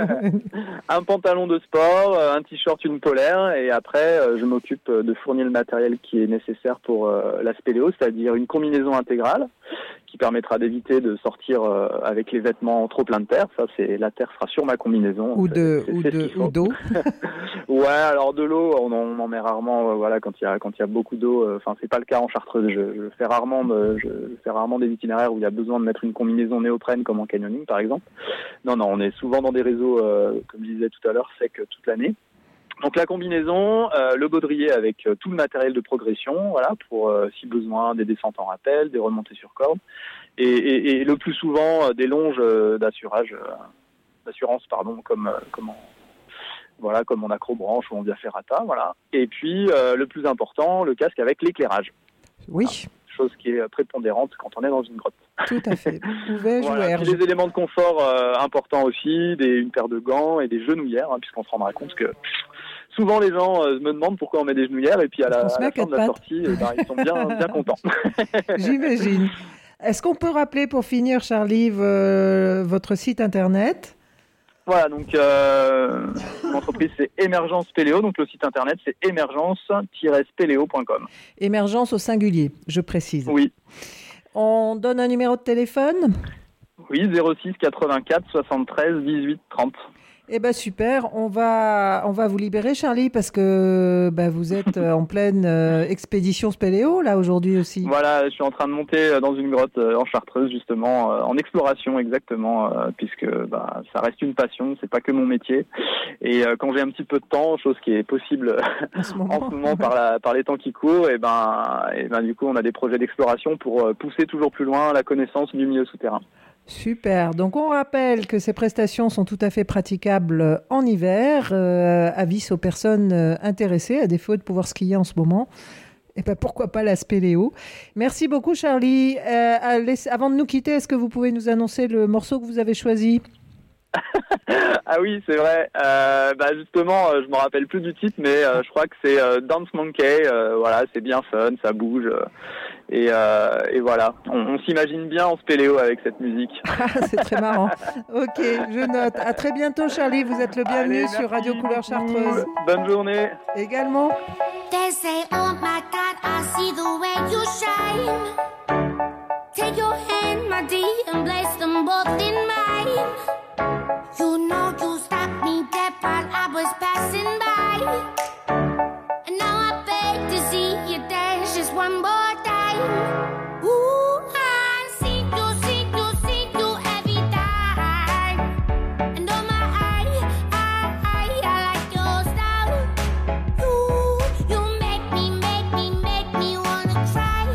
Un pantalon de sport, un t-shirt, une polaire, et après euh, je m'occupe de fournir le matériel qui est nécessaire pour euh, la spéléo, c'est-à-dire une combinaison intégrale qui permettra d'éviter de sortir euh, avec les vêtements trop pleins de terre. Ça, c'est la terre sera sur ma combinaison. Ou de c'est, ou, c'est de, ou d'eau. Ouais, alors de l'eau, on en, on en met rarement. Euh, voilà, quand il y a quand il y a beaucoup d'eau. Enfin, euh, c'est pas le cas en Chartreuse. Je, je fais rarement de, je fais rarement des itinéraires où il y a besoin de mettre une combinaison néoprène comme en canyoning, par exemple. Non, non, on est souvent dans des réseaux, euh, comme je disais tout à l'heure, secs toute l'année. Donc la combinaison, euh, le baudrier avec euh, tout le matériel de progression, voilà, pour euh, si besoin des descentes en rappel, des remontées sur corde, et, et, et le plus souvent euh, des longes euh, d'assurage, euh, d'assurance, pardon, comme euh, comme en, voilà, comme en acrobranche ou en via ferrata, voilà. Et puis euh, le plus important, le casque avec l'éclairage. Oui. Voilà. Chose qui est prépondérante quand on est dans une grotte. Tout à fait. Vous pouvez voilà, jouer. Des éléments de confort euh, importants aussi, des, une paire de gants et des genouillères, hein, puisqu'on se rendra compte que souvent les gens euh, me demandent pourquoi on met des genouillères et puis à la, à la fin de la pattes. sortie, eh ben, ils sont bien, bien contents. J'imagine. Est-ce qu'on peut rappeler pour finir, Charlie, v- votre site internet ? Voilà, donc euh, l'entreprise c'est Émergence Spéléo, donc le site internet c'est émergence tiret spéléo point com. Émergence au singulier, je précise. Oui. On donne un numéro de téléphone ? Oui, zéro six quatre-vingt-quatre soixante-treize dix-huit trente. Eh ben super, on va on va vous libérer, Charlie, parce que bah, vous êtes en pleine euh, expédition spéléo là aujourd'hui aussi. Voilà, je suis en train de monter dans une grotte en Chartreuse justement, euh, en exploration exactement, euh, puisque bah, ça reste une passion, c'est pas que mon métier. Et euh, quand j'ai un petit peu de temps, chose qui est possible en ce moment, en ce moment par la par les temps qui courent, et ben et ben du coup on a des projets d'exploration pour euh, pousser toujours plus loin la connaissance du milieu souterrain. Super. Donc, on rappelle que ces prestations sont tout à fait praticables en hiver. Euh, avis aux personnes euh, intéressées, à défaut de pouvoir skier en ce moment. Et ben, pourquoi pas la spéléo. Merci beaucoup, Charlie. Euh, allez, avant de nous quitter, est-ce que vous pouvez nous annoncer le morceau que vous avez choisi ? Ah oui, c'est vrai. Euh, bah justement, euh, je me rappelle plus du titre, mais euh, je crois que c'est euh, Dance Monkey. Euh, voilà, c'est bien fun, ça bouge. Euh, et, euh, et voilà, on, on s'imagine bien en spéléo avec cette musique. C'est très marrant. Ok, je note. À très bientôt, Charlie. Vous êtes le bienvenu Allez, sur Radio Couleur Chartreuse. Bonne journée. Également. They say, oh my God, I see the way you shine. Take your hand, my dear, and place them both in mine. You know you stopped me dead while I was passing by. And now I beg to see you dance just one more time. Ooh, I see you, see you, see you every time. And oh my, I, I, I, I like your style. You, you make me, make me, make me wanna cry.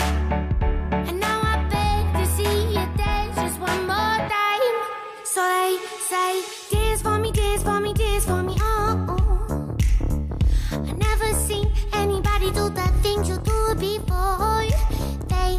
And now I beg to see you dance just one more time. So they say, dance for me, dance for me, dance for me, oh, oh. I never seen anybody do the things you do before. They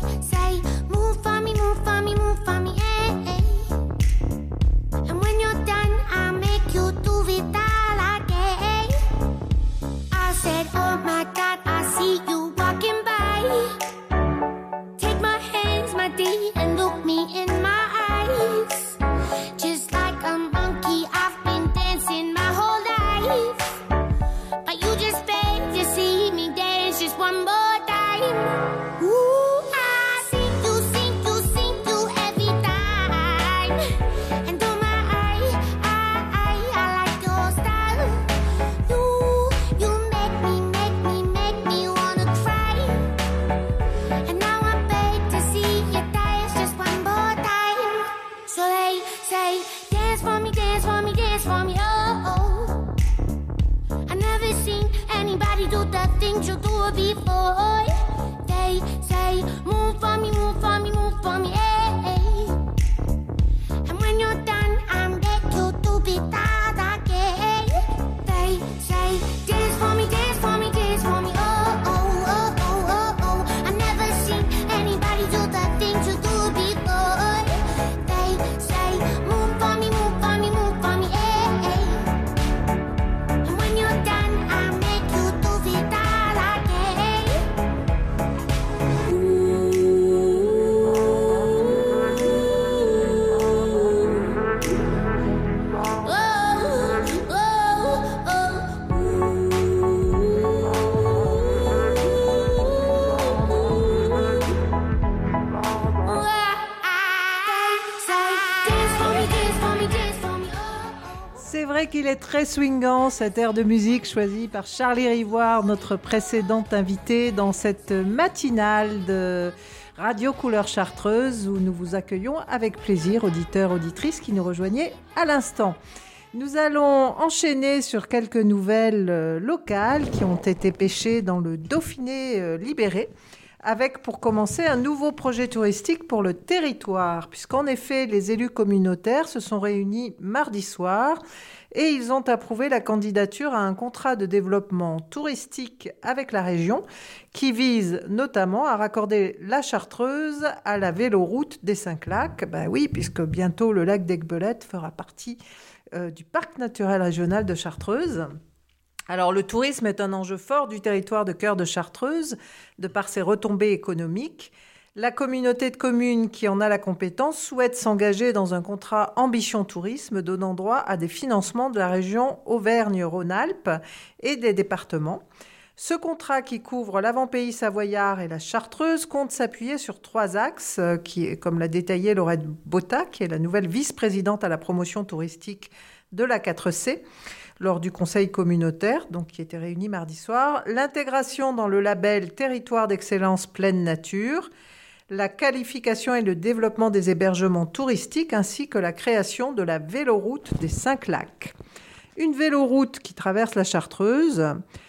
vrai qu'il est très swingant, cet air de musique choisi par Charlie Rivoire, notre précédente invitée dans cette matinale de Radio Couleur Chartreuse où nous vous accueillons avec plaisir, auditeurs, auditrices qui nous rejoignaient à l'instant. Nous allons enchaîner sur quelques nouvelles locales qui ont été pêchées dans le Dauphiné libéré, avec pour commencer un nouveau projet touristique pour le territoire, puisqu'en effet les élus communautaires se sont réunis mardi soir et ils ont approuvé la candidature à un contrat de développement touristique avec la région qui vise notamment à raccorder la Chartreuse à la véloroute des Cinq Lacs. Ben oui, puisque bientôt le lac d'Aiguebelette fera partie euh, du parc naturel régional de Chartreuse. Alors, le tourisme est un enjeu fort du territoire de cœur de Chartreuse, de par ses retombées économiques. La communauté de communes qui en a la compétence souhaite s'engager dans un contrat Ambition Tourisme donnant droit à des financements de la région Auvergne-Rhône-Alpes et des départements. Ce contrat qui couvre l'avant-pays savoyard et la Chartreuse compte s'appuyer sur trois axes, qui, comme l'a détaillé Laurette Botta, qui est la nouvelle vice-présidente à la promotion touristique de la quatre C, lors du conseil communautaire, donc qui était réuni mardi soir, l'intégration dans le label Territoire d'excellence pleine nature, la qualification et le développement des hébergements touristiques, ainsi que la création de la véloroute des Cinq Lacs. Une véloroute qui traverse la Chartreuse.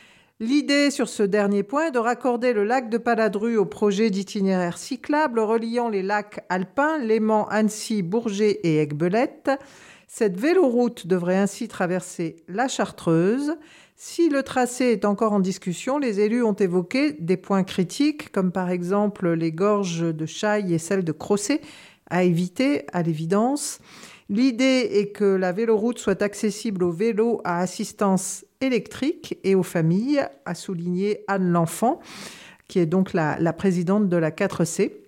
L'idée sur ce dernier point est de raccorder le lac de Paladru au projet d'itinéraire cyclable reliant les lacs alpins, Léman, Annecy, Bourget et Aiguebelette. Cette véloroute devrait ainsi traverser la Chartreuse. Si le tracé est encore en discussion, les élus ont évoqué des points critiques, comme par exemple les gorges de Chaille et celles de Crocé, à éviter à l'évidence. L'idée est que la véloroute soit accessible aux vélos à assistance électrique et aux familles, a souligné Anne L'Enfant, qui est donc la, la présidente de la quatre C.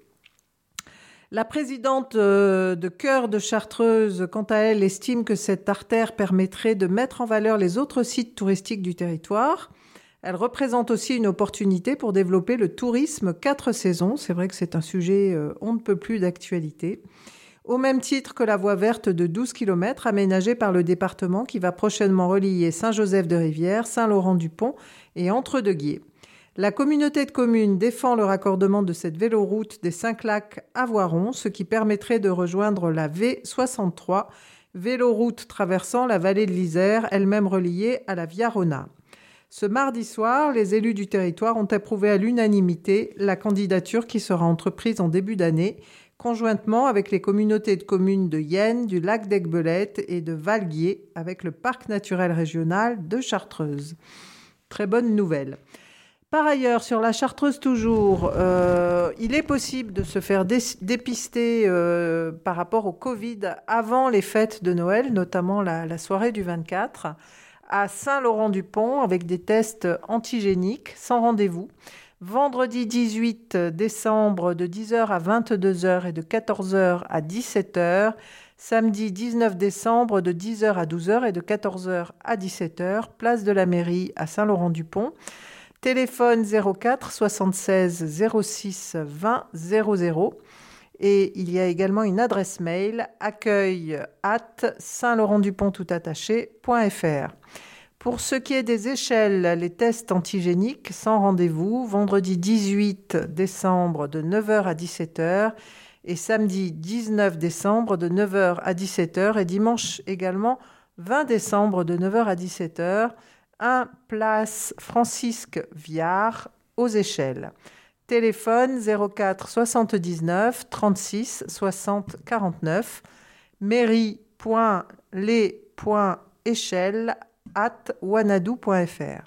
La présidente de Cœur de Chartreuse, quant à elle, estime que cette artère permettrait de mettre en valeur les autres sites touristiques du territoire. Elle représente aussi une opportunité pour développer le tourisme quatre saisons. C'est vrai que c'est un sujet euh, on ne peut plus d'actualité. Au même titre que la voie verte de douze kilomètres aménagée par le département qui va prochainement relier Saint-Joseph-de-Rivière, Saint-Laurent-du-Pont et Entre-deux-Guiers. La communauté de communes défend le raccordement de cette véloroute des Cinq Lacs à Voiron, ce qui permettrait de rejoindre la V soixante-trois, véloroute traversant la vallée de l'Isère, elle-même reliée à la Via Rona. Ce mardi soir, les élus du territoire ont approuvé à l'unanimité la candidature qui sera entreprise en début d'année, conjointement avec les communautés de communes de Yenne, du lac d'Aiguebelette et de Valguier, avec le parc naturel régional de Chartreuse. Très bonne nouvelle. Par ailleurs, sur la Chartreuse toujours, euh, il est possible de se faire dé- dépister euh, par rapport au Covid avant les fêtes de Noël, notamment la, la soirée du vingt-quatre, à Saint-Laurent-du-Pont avec des tests antigéniques sans rendez-vous. Vendredi dix-huit décembre de dix heures à vingt-deux heures et de quatorze heures à dix-sept heures. Samedi dix-neuf décembre de dix heures à douze heures et de quatorze heures à dix-sept heures. Place de la Mairie à Saint-Laurent-du-Pont. Téléphone zéro quatre soixante-seize zéro six vingt zéro zéro. Et il y a également une adresse mail accueil arobase saint-laurent-du-pont tout attaché point f r. Pour ce qui est des échelles, les tests antigéniques sans rendez-vous, vendredi dix-huit décembre de neuf heures à dix-sept heures et samedi dix-neuf décembre de neuf heures à dix-sept heures et dimanche également vingt décembre de neuf heures à dix-sept heures, un place Francisque Viard aux Échelles. Téléphone zéro quatre soixante-dix-neuf trente-six soixante quarante-neuf, mairie point les point échelle arobase wanadoo point f r.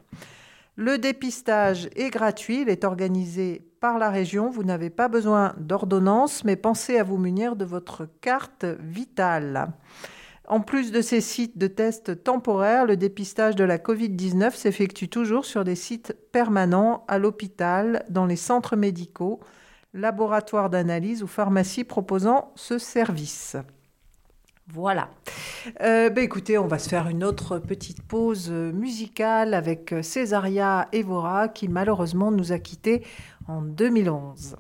Le dépistage est gratuit, il est organisé par la région. Vous n'avez pas besoin d'ordonnance, mais pensez à vous munir de votre carte vitale. En plus de ces sites de tests temporaires, le dépistage de la covid dix-neuf s'effectue toujours sur des sites permanents à l'hôpital, dans les centres médicaux, laboratoires d'analyse ou pharmacies proposant ce service. Voilà. Euh, bah écoutez, on va se faire une autre petite pause musicale avec Césaria Evora qui malheureusement nous a quittés en deux mille onze.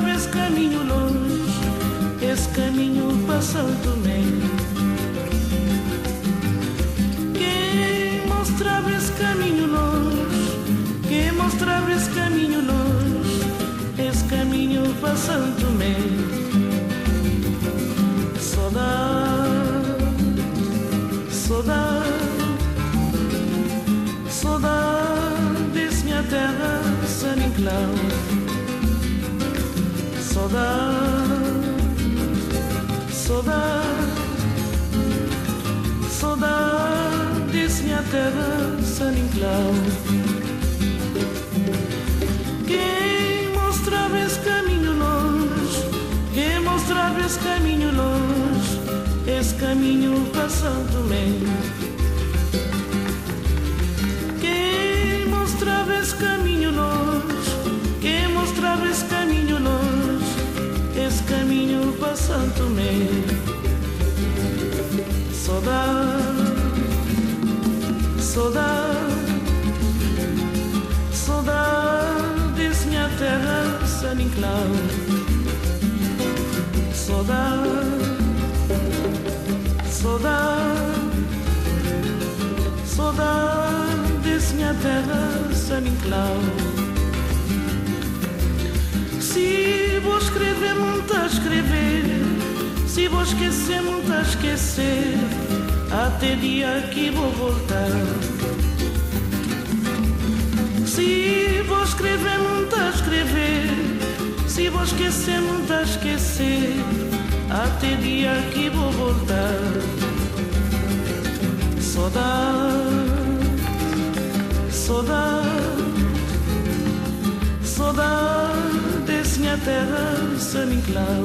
mostrava esse caminho longe, esse caminho para Santo Tomé. Quem mostrava esse caminho longe, quem mostrava esse caminho longe, esse caminho para Santo Tomé. Saudade, saudade, saudade desse minha terra, San Inclau. Saudade, saudade, saudade desse minha terra, San Inclau. Quem mostrava esse caminho longe, quem mostrava esse caminho longe, esse caminho para Santo Tomé. Quem mostrava esse caminho longe, quem mostrava esse caminho longe, esse caminho para Santo Tomé. Saudade, saudade, saudade desse minha terra, San Inclau. Saudade, saudade, saudade desse minha terra, San Inclau. Se vou escrever, muito a escrever, se vou esquecer, muito a esquecer, até dia que vou voltar. Se vou escrever, muito a escrever, se vou esquecer, muito a esquecer, até dia que vou voltar. Saudade, saudade, saudade desse minha terra, San Inclau.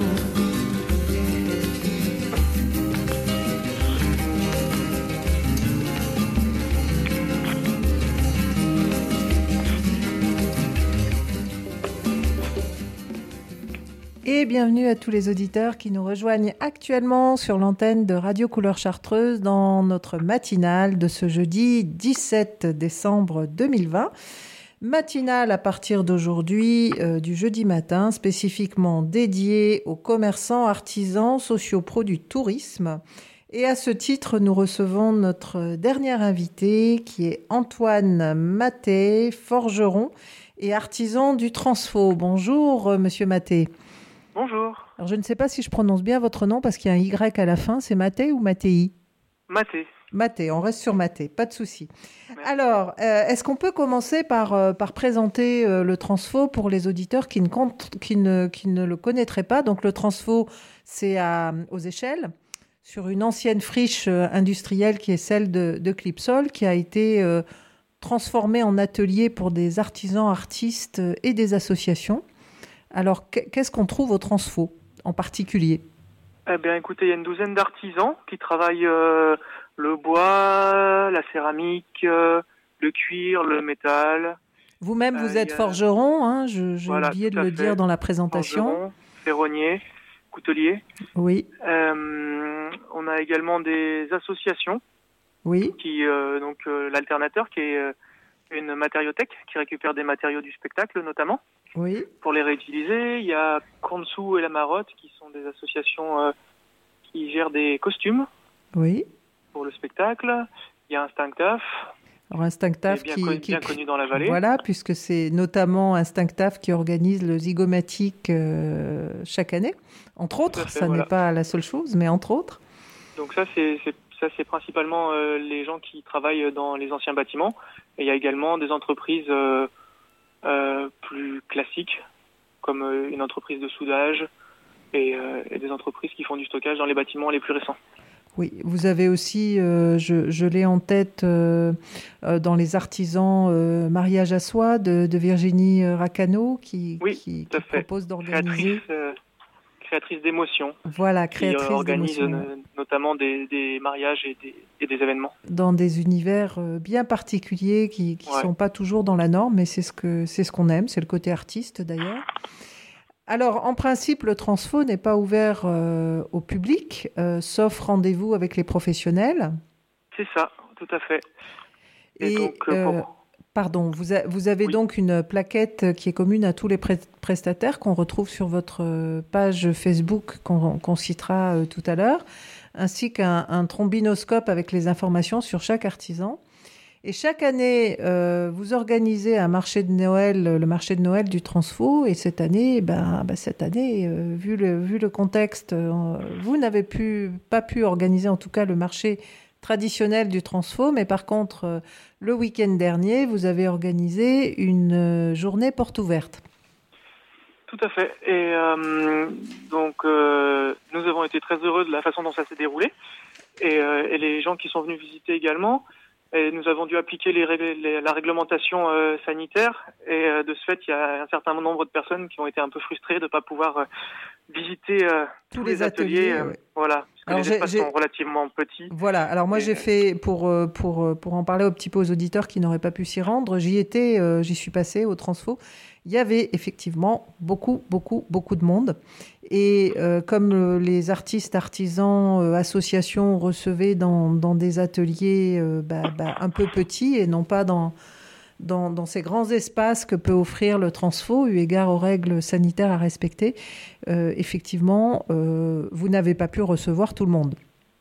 Et bienvenue à tous les auditeurs qui nous rejoignent actuellement sur l'antenne de Radio Couleur Chartreuse dans notre matinale de ce jeudi dix-sept décembre deux mille vingt. Matinale à partir d'aujourd'hui, euh, du jeudi matin, spécifiquement dédiée aux commerçants, artisans, sociopros du tourisme. Et à ce titre, nous recevons notre dernier invité qui est Antoine Maté, forgeron et artisan du Transfo. Bonjour, euh, monsieur Maté. Bonjour. Alors, je ne sais pas si je prononce bien votre nom parce qu'il y a un Y à la fin. C'est Maté ou Matéi ? Maté. Maté, on reste sur Maté, pas de souci. Merci. Alors, euh, est-ce qu'on peut commencer par, euh, par présenter euh, le Transfo pour les auditeurs qui ne, comptent, qui, ne, qui ne le connaîtraient pas ? Donc, le Transfo, c'est à, aux Échelles, sur une ancienne friche euh, industrielle qui est celle de, de Clipsol, qui a été euh, transformée en atelier pour des artisans, artistes et des associations. Alors, qu'est-ce qu'on trouve au Transfo en particulier ? Eh bien, écoutez, il y a une douzaine d'artisans qui travaillent euh, le bois, la céramique, euh, le cuir, le métal. Vous-même, vous euh, êtes a... forgeron, hein, je, j'ai voilà, oublié de le fait. dire dans la présentation. Forgeron, ferronnier, coutelier. Oui. Euh, on a également des associations. Oui. Qui, euh, donc, euh, l'Alternateur, qui est euh, une matériothèque qui récupère des matériaux du spectacle, notamment. Oui. Pour les réutiliser. Il y a Konsou et la Marotte qui sont des associations euh, qui gèrent des costumes. Oui. Pour le spectacle. Il y a Instinctaf. Alors Instinctaf bien qui, connu, qui bien connu dans la vallée. Voilà, puisque c'est notamment Instinctaf qui organise le Zygomatic euh, chaque année, entre autres. Fait, ça voilà. n'est pas la seule chose, mais entre autres. Donc ça c'est, c'est ça c'est principalement euh, les gens qui travaillent dans les anciens bâtiments. Et il y a également des entreprises euh, Euh, plus classiques, comme euh, une entreprise de soudage et, euh, et des entreprises qui font du stockage dans les bâtiments les plus récents. Oui, vous avez aussi, euh, je, je l'ai en tête, euh, euh, dans les artisans euh, mariage à soie de, de Virginie Racano, qui, oui, qui, qui propose d'organiser... Créatrice, euh, créatrice d'émotions. Voilà, créatrice qui, euh, organise d'émotions. N- notamment des, des mariages et des, et des événements. Dans des univers euh, bien particuliers qui ne ouais. sont pas toujours dans la norme, mais c'est ce, que, c'est ce qu'on aime, c'est le côté artiste d'ailleurs. Alors, en principe, le Transfo n'est pas ouvert euh, au public, euh, sauf rendez-vous avec les professionnels. C'est ça, tout à fait. Et, et donc, euh, pour... Pardon, vous, a, vous avez oui. donc une plaquette qui est commune à tous les pré- prestataires qu'on retrouve sur votre page Facebook qu'on, qu'on citera euh, tout à l'heure, ainsi qu'un un trombinoscope avec les informations sur chaque artisan. Et chaque année, euh, vous organisez un marché de Noël, le marché de Noël du Transfo. Et cette année, ben, ben cette année, euh, vu le vu le contexte, euh, vous n'avez pu pas pu organiser en tout cas le marché traditionnel du Transfo, mais par contre, euh, le week-end dernier, vous avez organisé une euh, journée porte ouverte. Tout à fait. Et euh, donc, euh, nous avons été très heureux de la façon dont ça s'est déroulé. Et, euh, et les gens qui sont venus visiter également. Et nous avons dû appliquer les, les, la réglementation euh, sanitaire. Et euh, de ce fait, il y a un certain nombre de personnes qui ont été un peu frustrées de ne pas pouvoir euh, visiter euh, tous, tous les, les ateliers. ateliers euh, ouais. Voilà. Alors, les espaces j'ai... sont relativement petits. Voilà. Alors moi, et... j'ai fait, pour, pour, pour en parler un petit peu aux auditeurs qui n'auraient pas pu s'y rendre, j'y étais, euh, j'y suis passée au Transfo. Il y avait effectivement beaucoup, beaucoup, beaucoup de monde. Et euh, comme euh, les artistes, artisans, euh, associations recevaient dans, dans des ateliers euh, bah, bah, un peu petits et non pas dans, dans, dans ces grands espaces que peut offrir le Transfo, eu égard aux règles sanitaires à respecter, euh, effectivement, euh, vous n'avez pas pu recevoir tout le monde.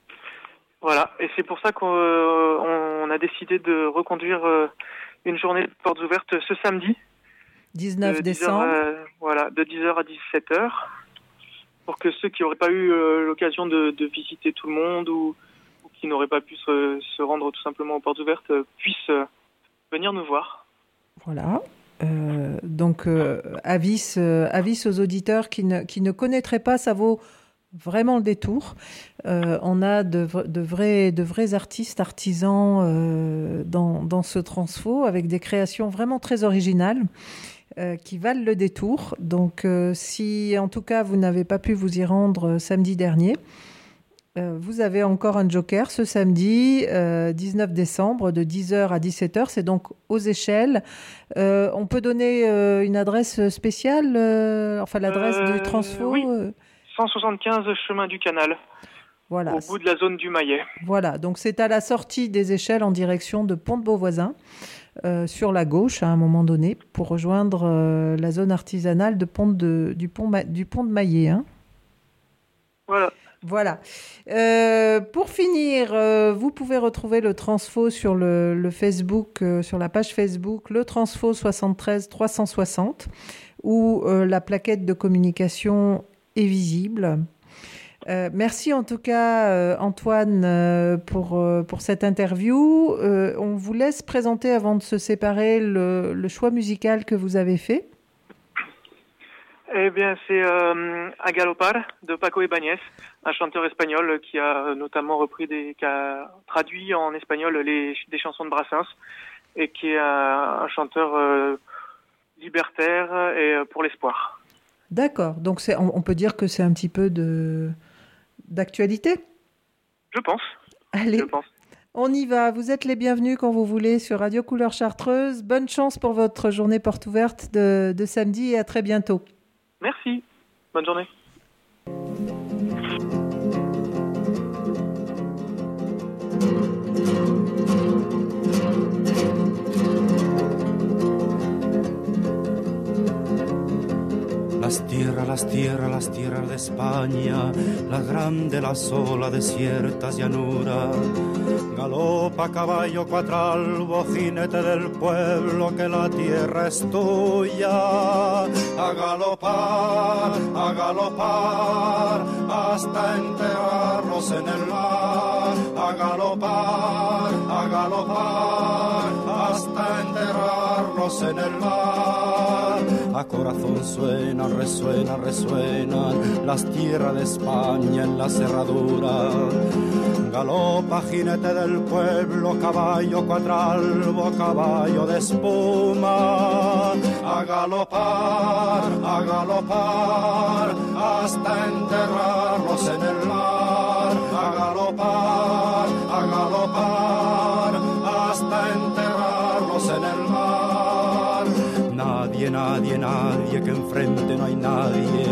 Voilà, et c'est pour ça qu'on euh, on a décidé de reconduire euh, une journée de portes ouvertes ce samedi. dix-neuf décembre. Euh, voilà, de dix heures à dix-sept heures, pour que ceux qui n'auraient pas eu euh, l'occasion de, de visiter tout le monde ou, ou qui n'auraient pas pu se, se rendre tout simplement aux portes ouvertes euh, puissent euh, venir nous voir. Voilà. Euh, donc, euh, avis, euh, avis aux auditeurs qui ne, qui ne connaîtraient pas, ça vaut vraiment le détour. Euh, on a de, de, vrais, de vrais artistes, artisans euh, dans, dans ce Transfo, avec des créations vraiment très originales. Euh, qui valent le détour. Donc, euh, si en tout cas vous n'avez pas pu vous y rendre euh, samedi dernier, euh, vous avez encore un joker ce samedi euh, dix-neuf décembre de dix heures à dix-sept heures. C'est donc aux Échelles. Euh, on peut donner euh, une adresse spéciale, euh, enfin l'adresse euh, du Transfo oui. cent soixante-quinze chemin du Canal. Voilà. Au bout de la zone du Maillet. Voilà, donc c'est à la sortie des Échelles en direction de Pont-de-Beauvoisin. Euh, sur la gauche à un moment donné pour rejoindre euh, la zone artisanale de pont de, du, pont, du pont de Maillet. Hein. Voilà. Voilà. Euh, pour finir, euh, vous pouvez retrouver le Transfo sur le, le Facebook, euh, sur la page Facebook, le Transfo soixante-treize trois cent soixante, où euh, la plaquette de communication est visible. Euh, merci en tout cas euh, Antoine euh, pour, euh, pour cette interview. Euh, on vous laisse présenter avant de se séparer le, le choix musical que vous avez fait. Eh bien c'est euh, A Galopar de Paco Ibáñez, un chanteur espagnol qui a notamment repris des, qui a traduit en espagnol les, des chansons de Brassens et qui est un, un chanteur euh, libertaire et euh, pour l'espoir. D'accord, donc c'est, on, on peut dire que c'est un petit peu de... d'actualité ? Je pense. Allez, Je pense. On y va. Vous êtes les bienvenus quand vous voulez sur Radio Couleur Chartreuse. Bonne chance pour votre journée porte ouverte de, de samedi et à très bientôt. Merci. Bonne journée. Las tierras, las tierras, las tierras de España, la grande, la sola, desiertas llanuras. Galopa caballo cuatralbo, jinete del pueblo, que la tierra es tuya. A galopar, a galopar, hasta enterrarlos en el mar. A galopar, a galopar, hasta enterrarlos en el mar. A corazón suenan, resuenan, resuenan las tierras de España en la cerradura. Galopa, jinete del pueblo, caballo cuatralbo, caballo de espuma. A galopar, a galopar, hasta enterrarlos en el mar. A galopar, a galopar, hasta enterrarlos en el mar. Nadie, nadie, nadie, que enfrente no hay nadie, que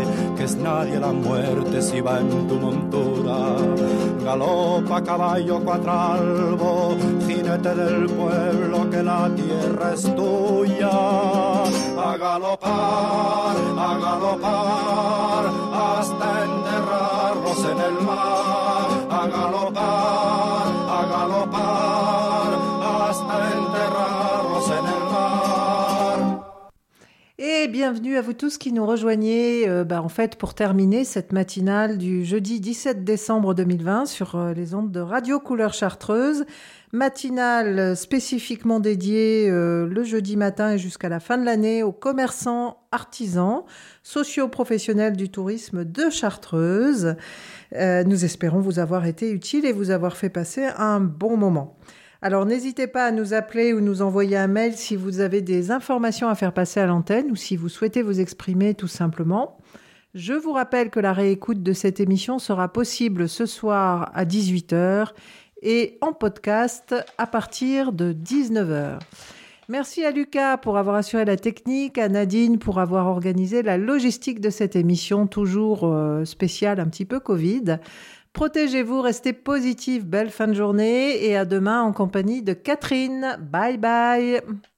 toques nadie, la muerte si va en tu montura. Galopa caballo cuatralbo, jinete del pueblo, que la tierra es tuya. A galopar, a galopar, hasta enterrarnos en el mar. A galopar, a galopar, hasta enterrarnos en el mar. Et bienvenue à vous tous qui nous rejoignez euh, bah, en fait, pour terminer cette matinale du jeudi dix-sept décembre deux mille vingt sur euh, les ondes de Radio Couleur Chartreuse. Matinale spécifiquement dédiée euh, le jeudi matin et jusqu'à la fin de l'année aux commerçants, artisans, socio-professionnels du tourisme de Chartreuse. Euh, nous espérons vous avoir été utile et vous avoir fait passer un bon moment. Alors n'hésitez pas à nous appeler ou nous envoyer un mail si vous avez des informations à faire passer à l'antenne ou si vous souhaitez vous exprimer tout simplement. Je vous rappelle que la réécoute de cette émission sera possible ce soir à dix-huit heures et en podcast à partir de dix-neuf heures. Merci à Lucas pour avoir assuré la technique, à Nadine pour avoir organisé la logistique de cette émission, toujours euh, spéciale, un petit peu Covid. Protégez-vous, restez positifs, belle fin de journée et à demain en compagnie de Catherine. Bye bye.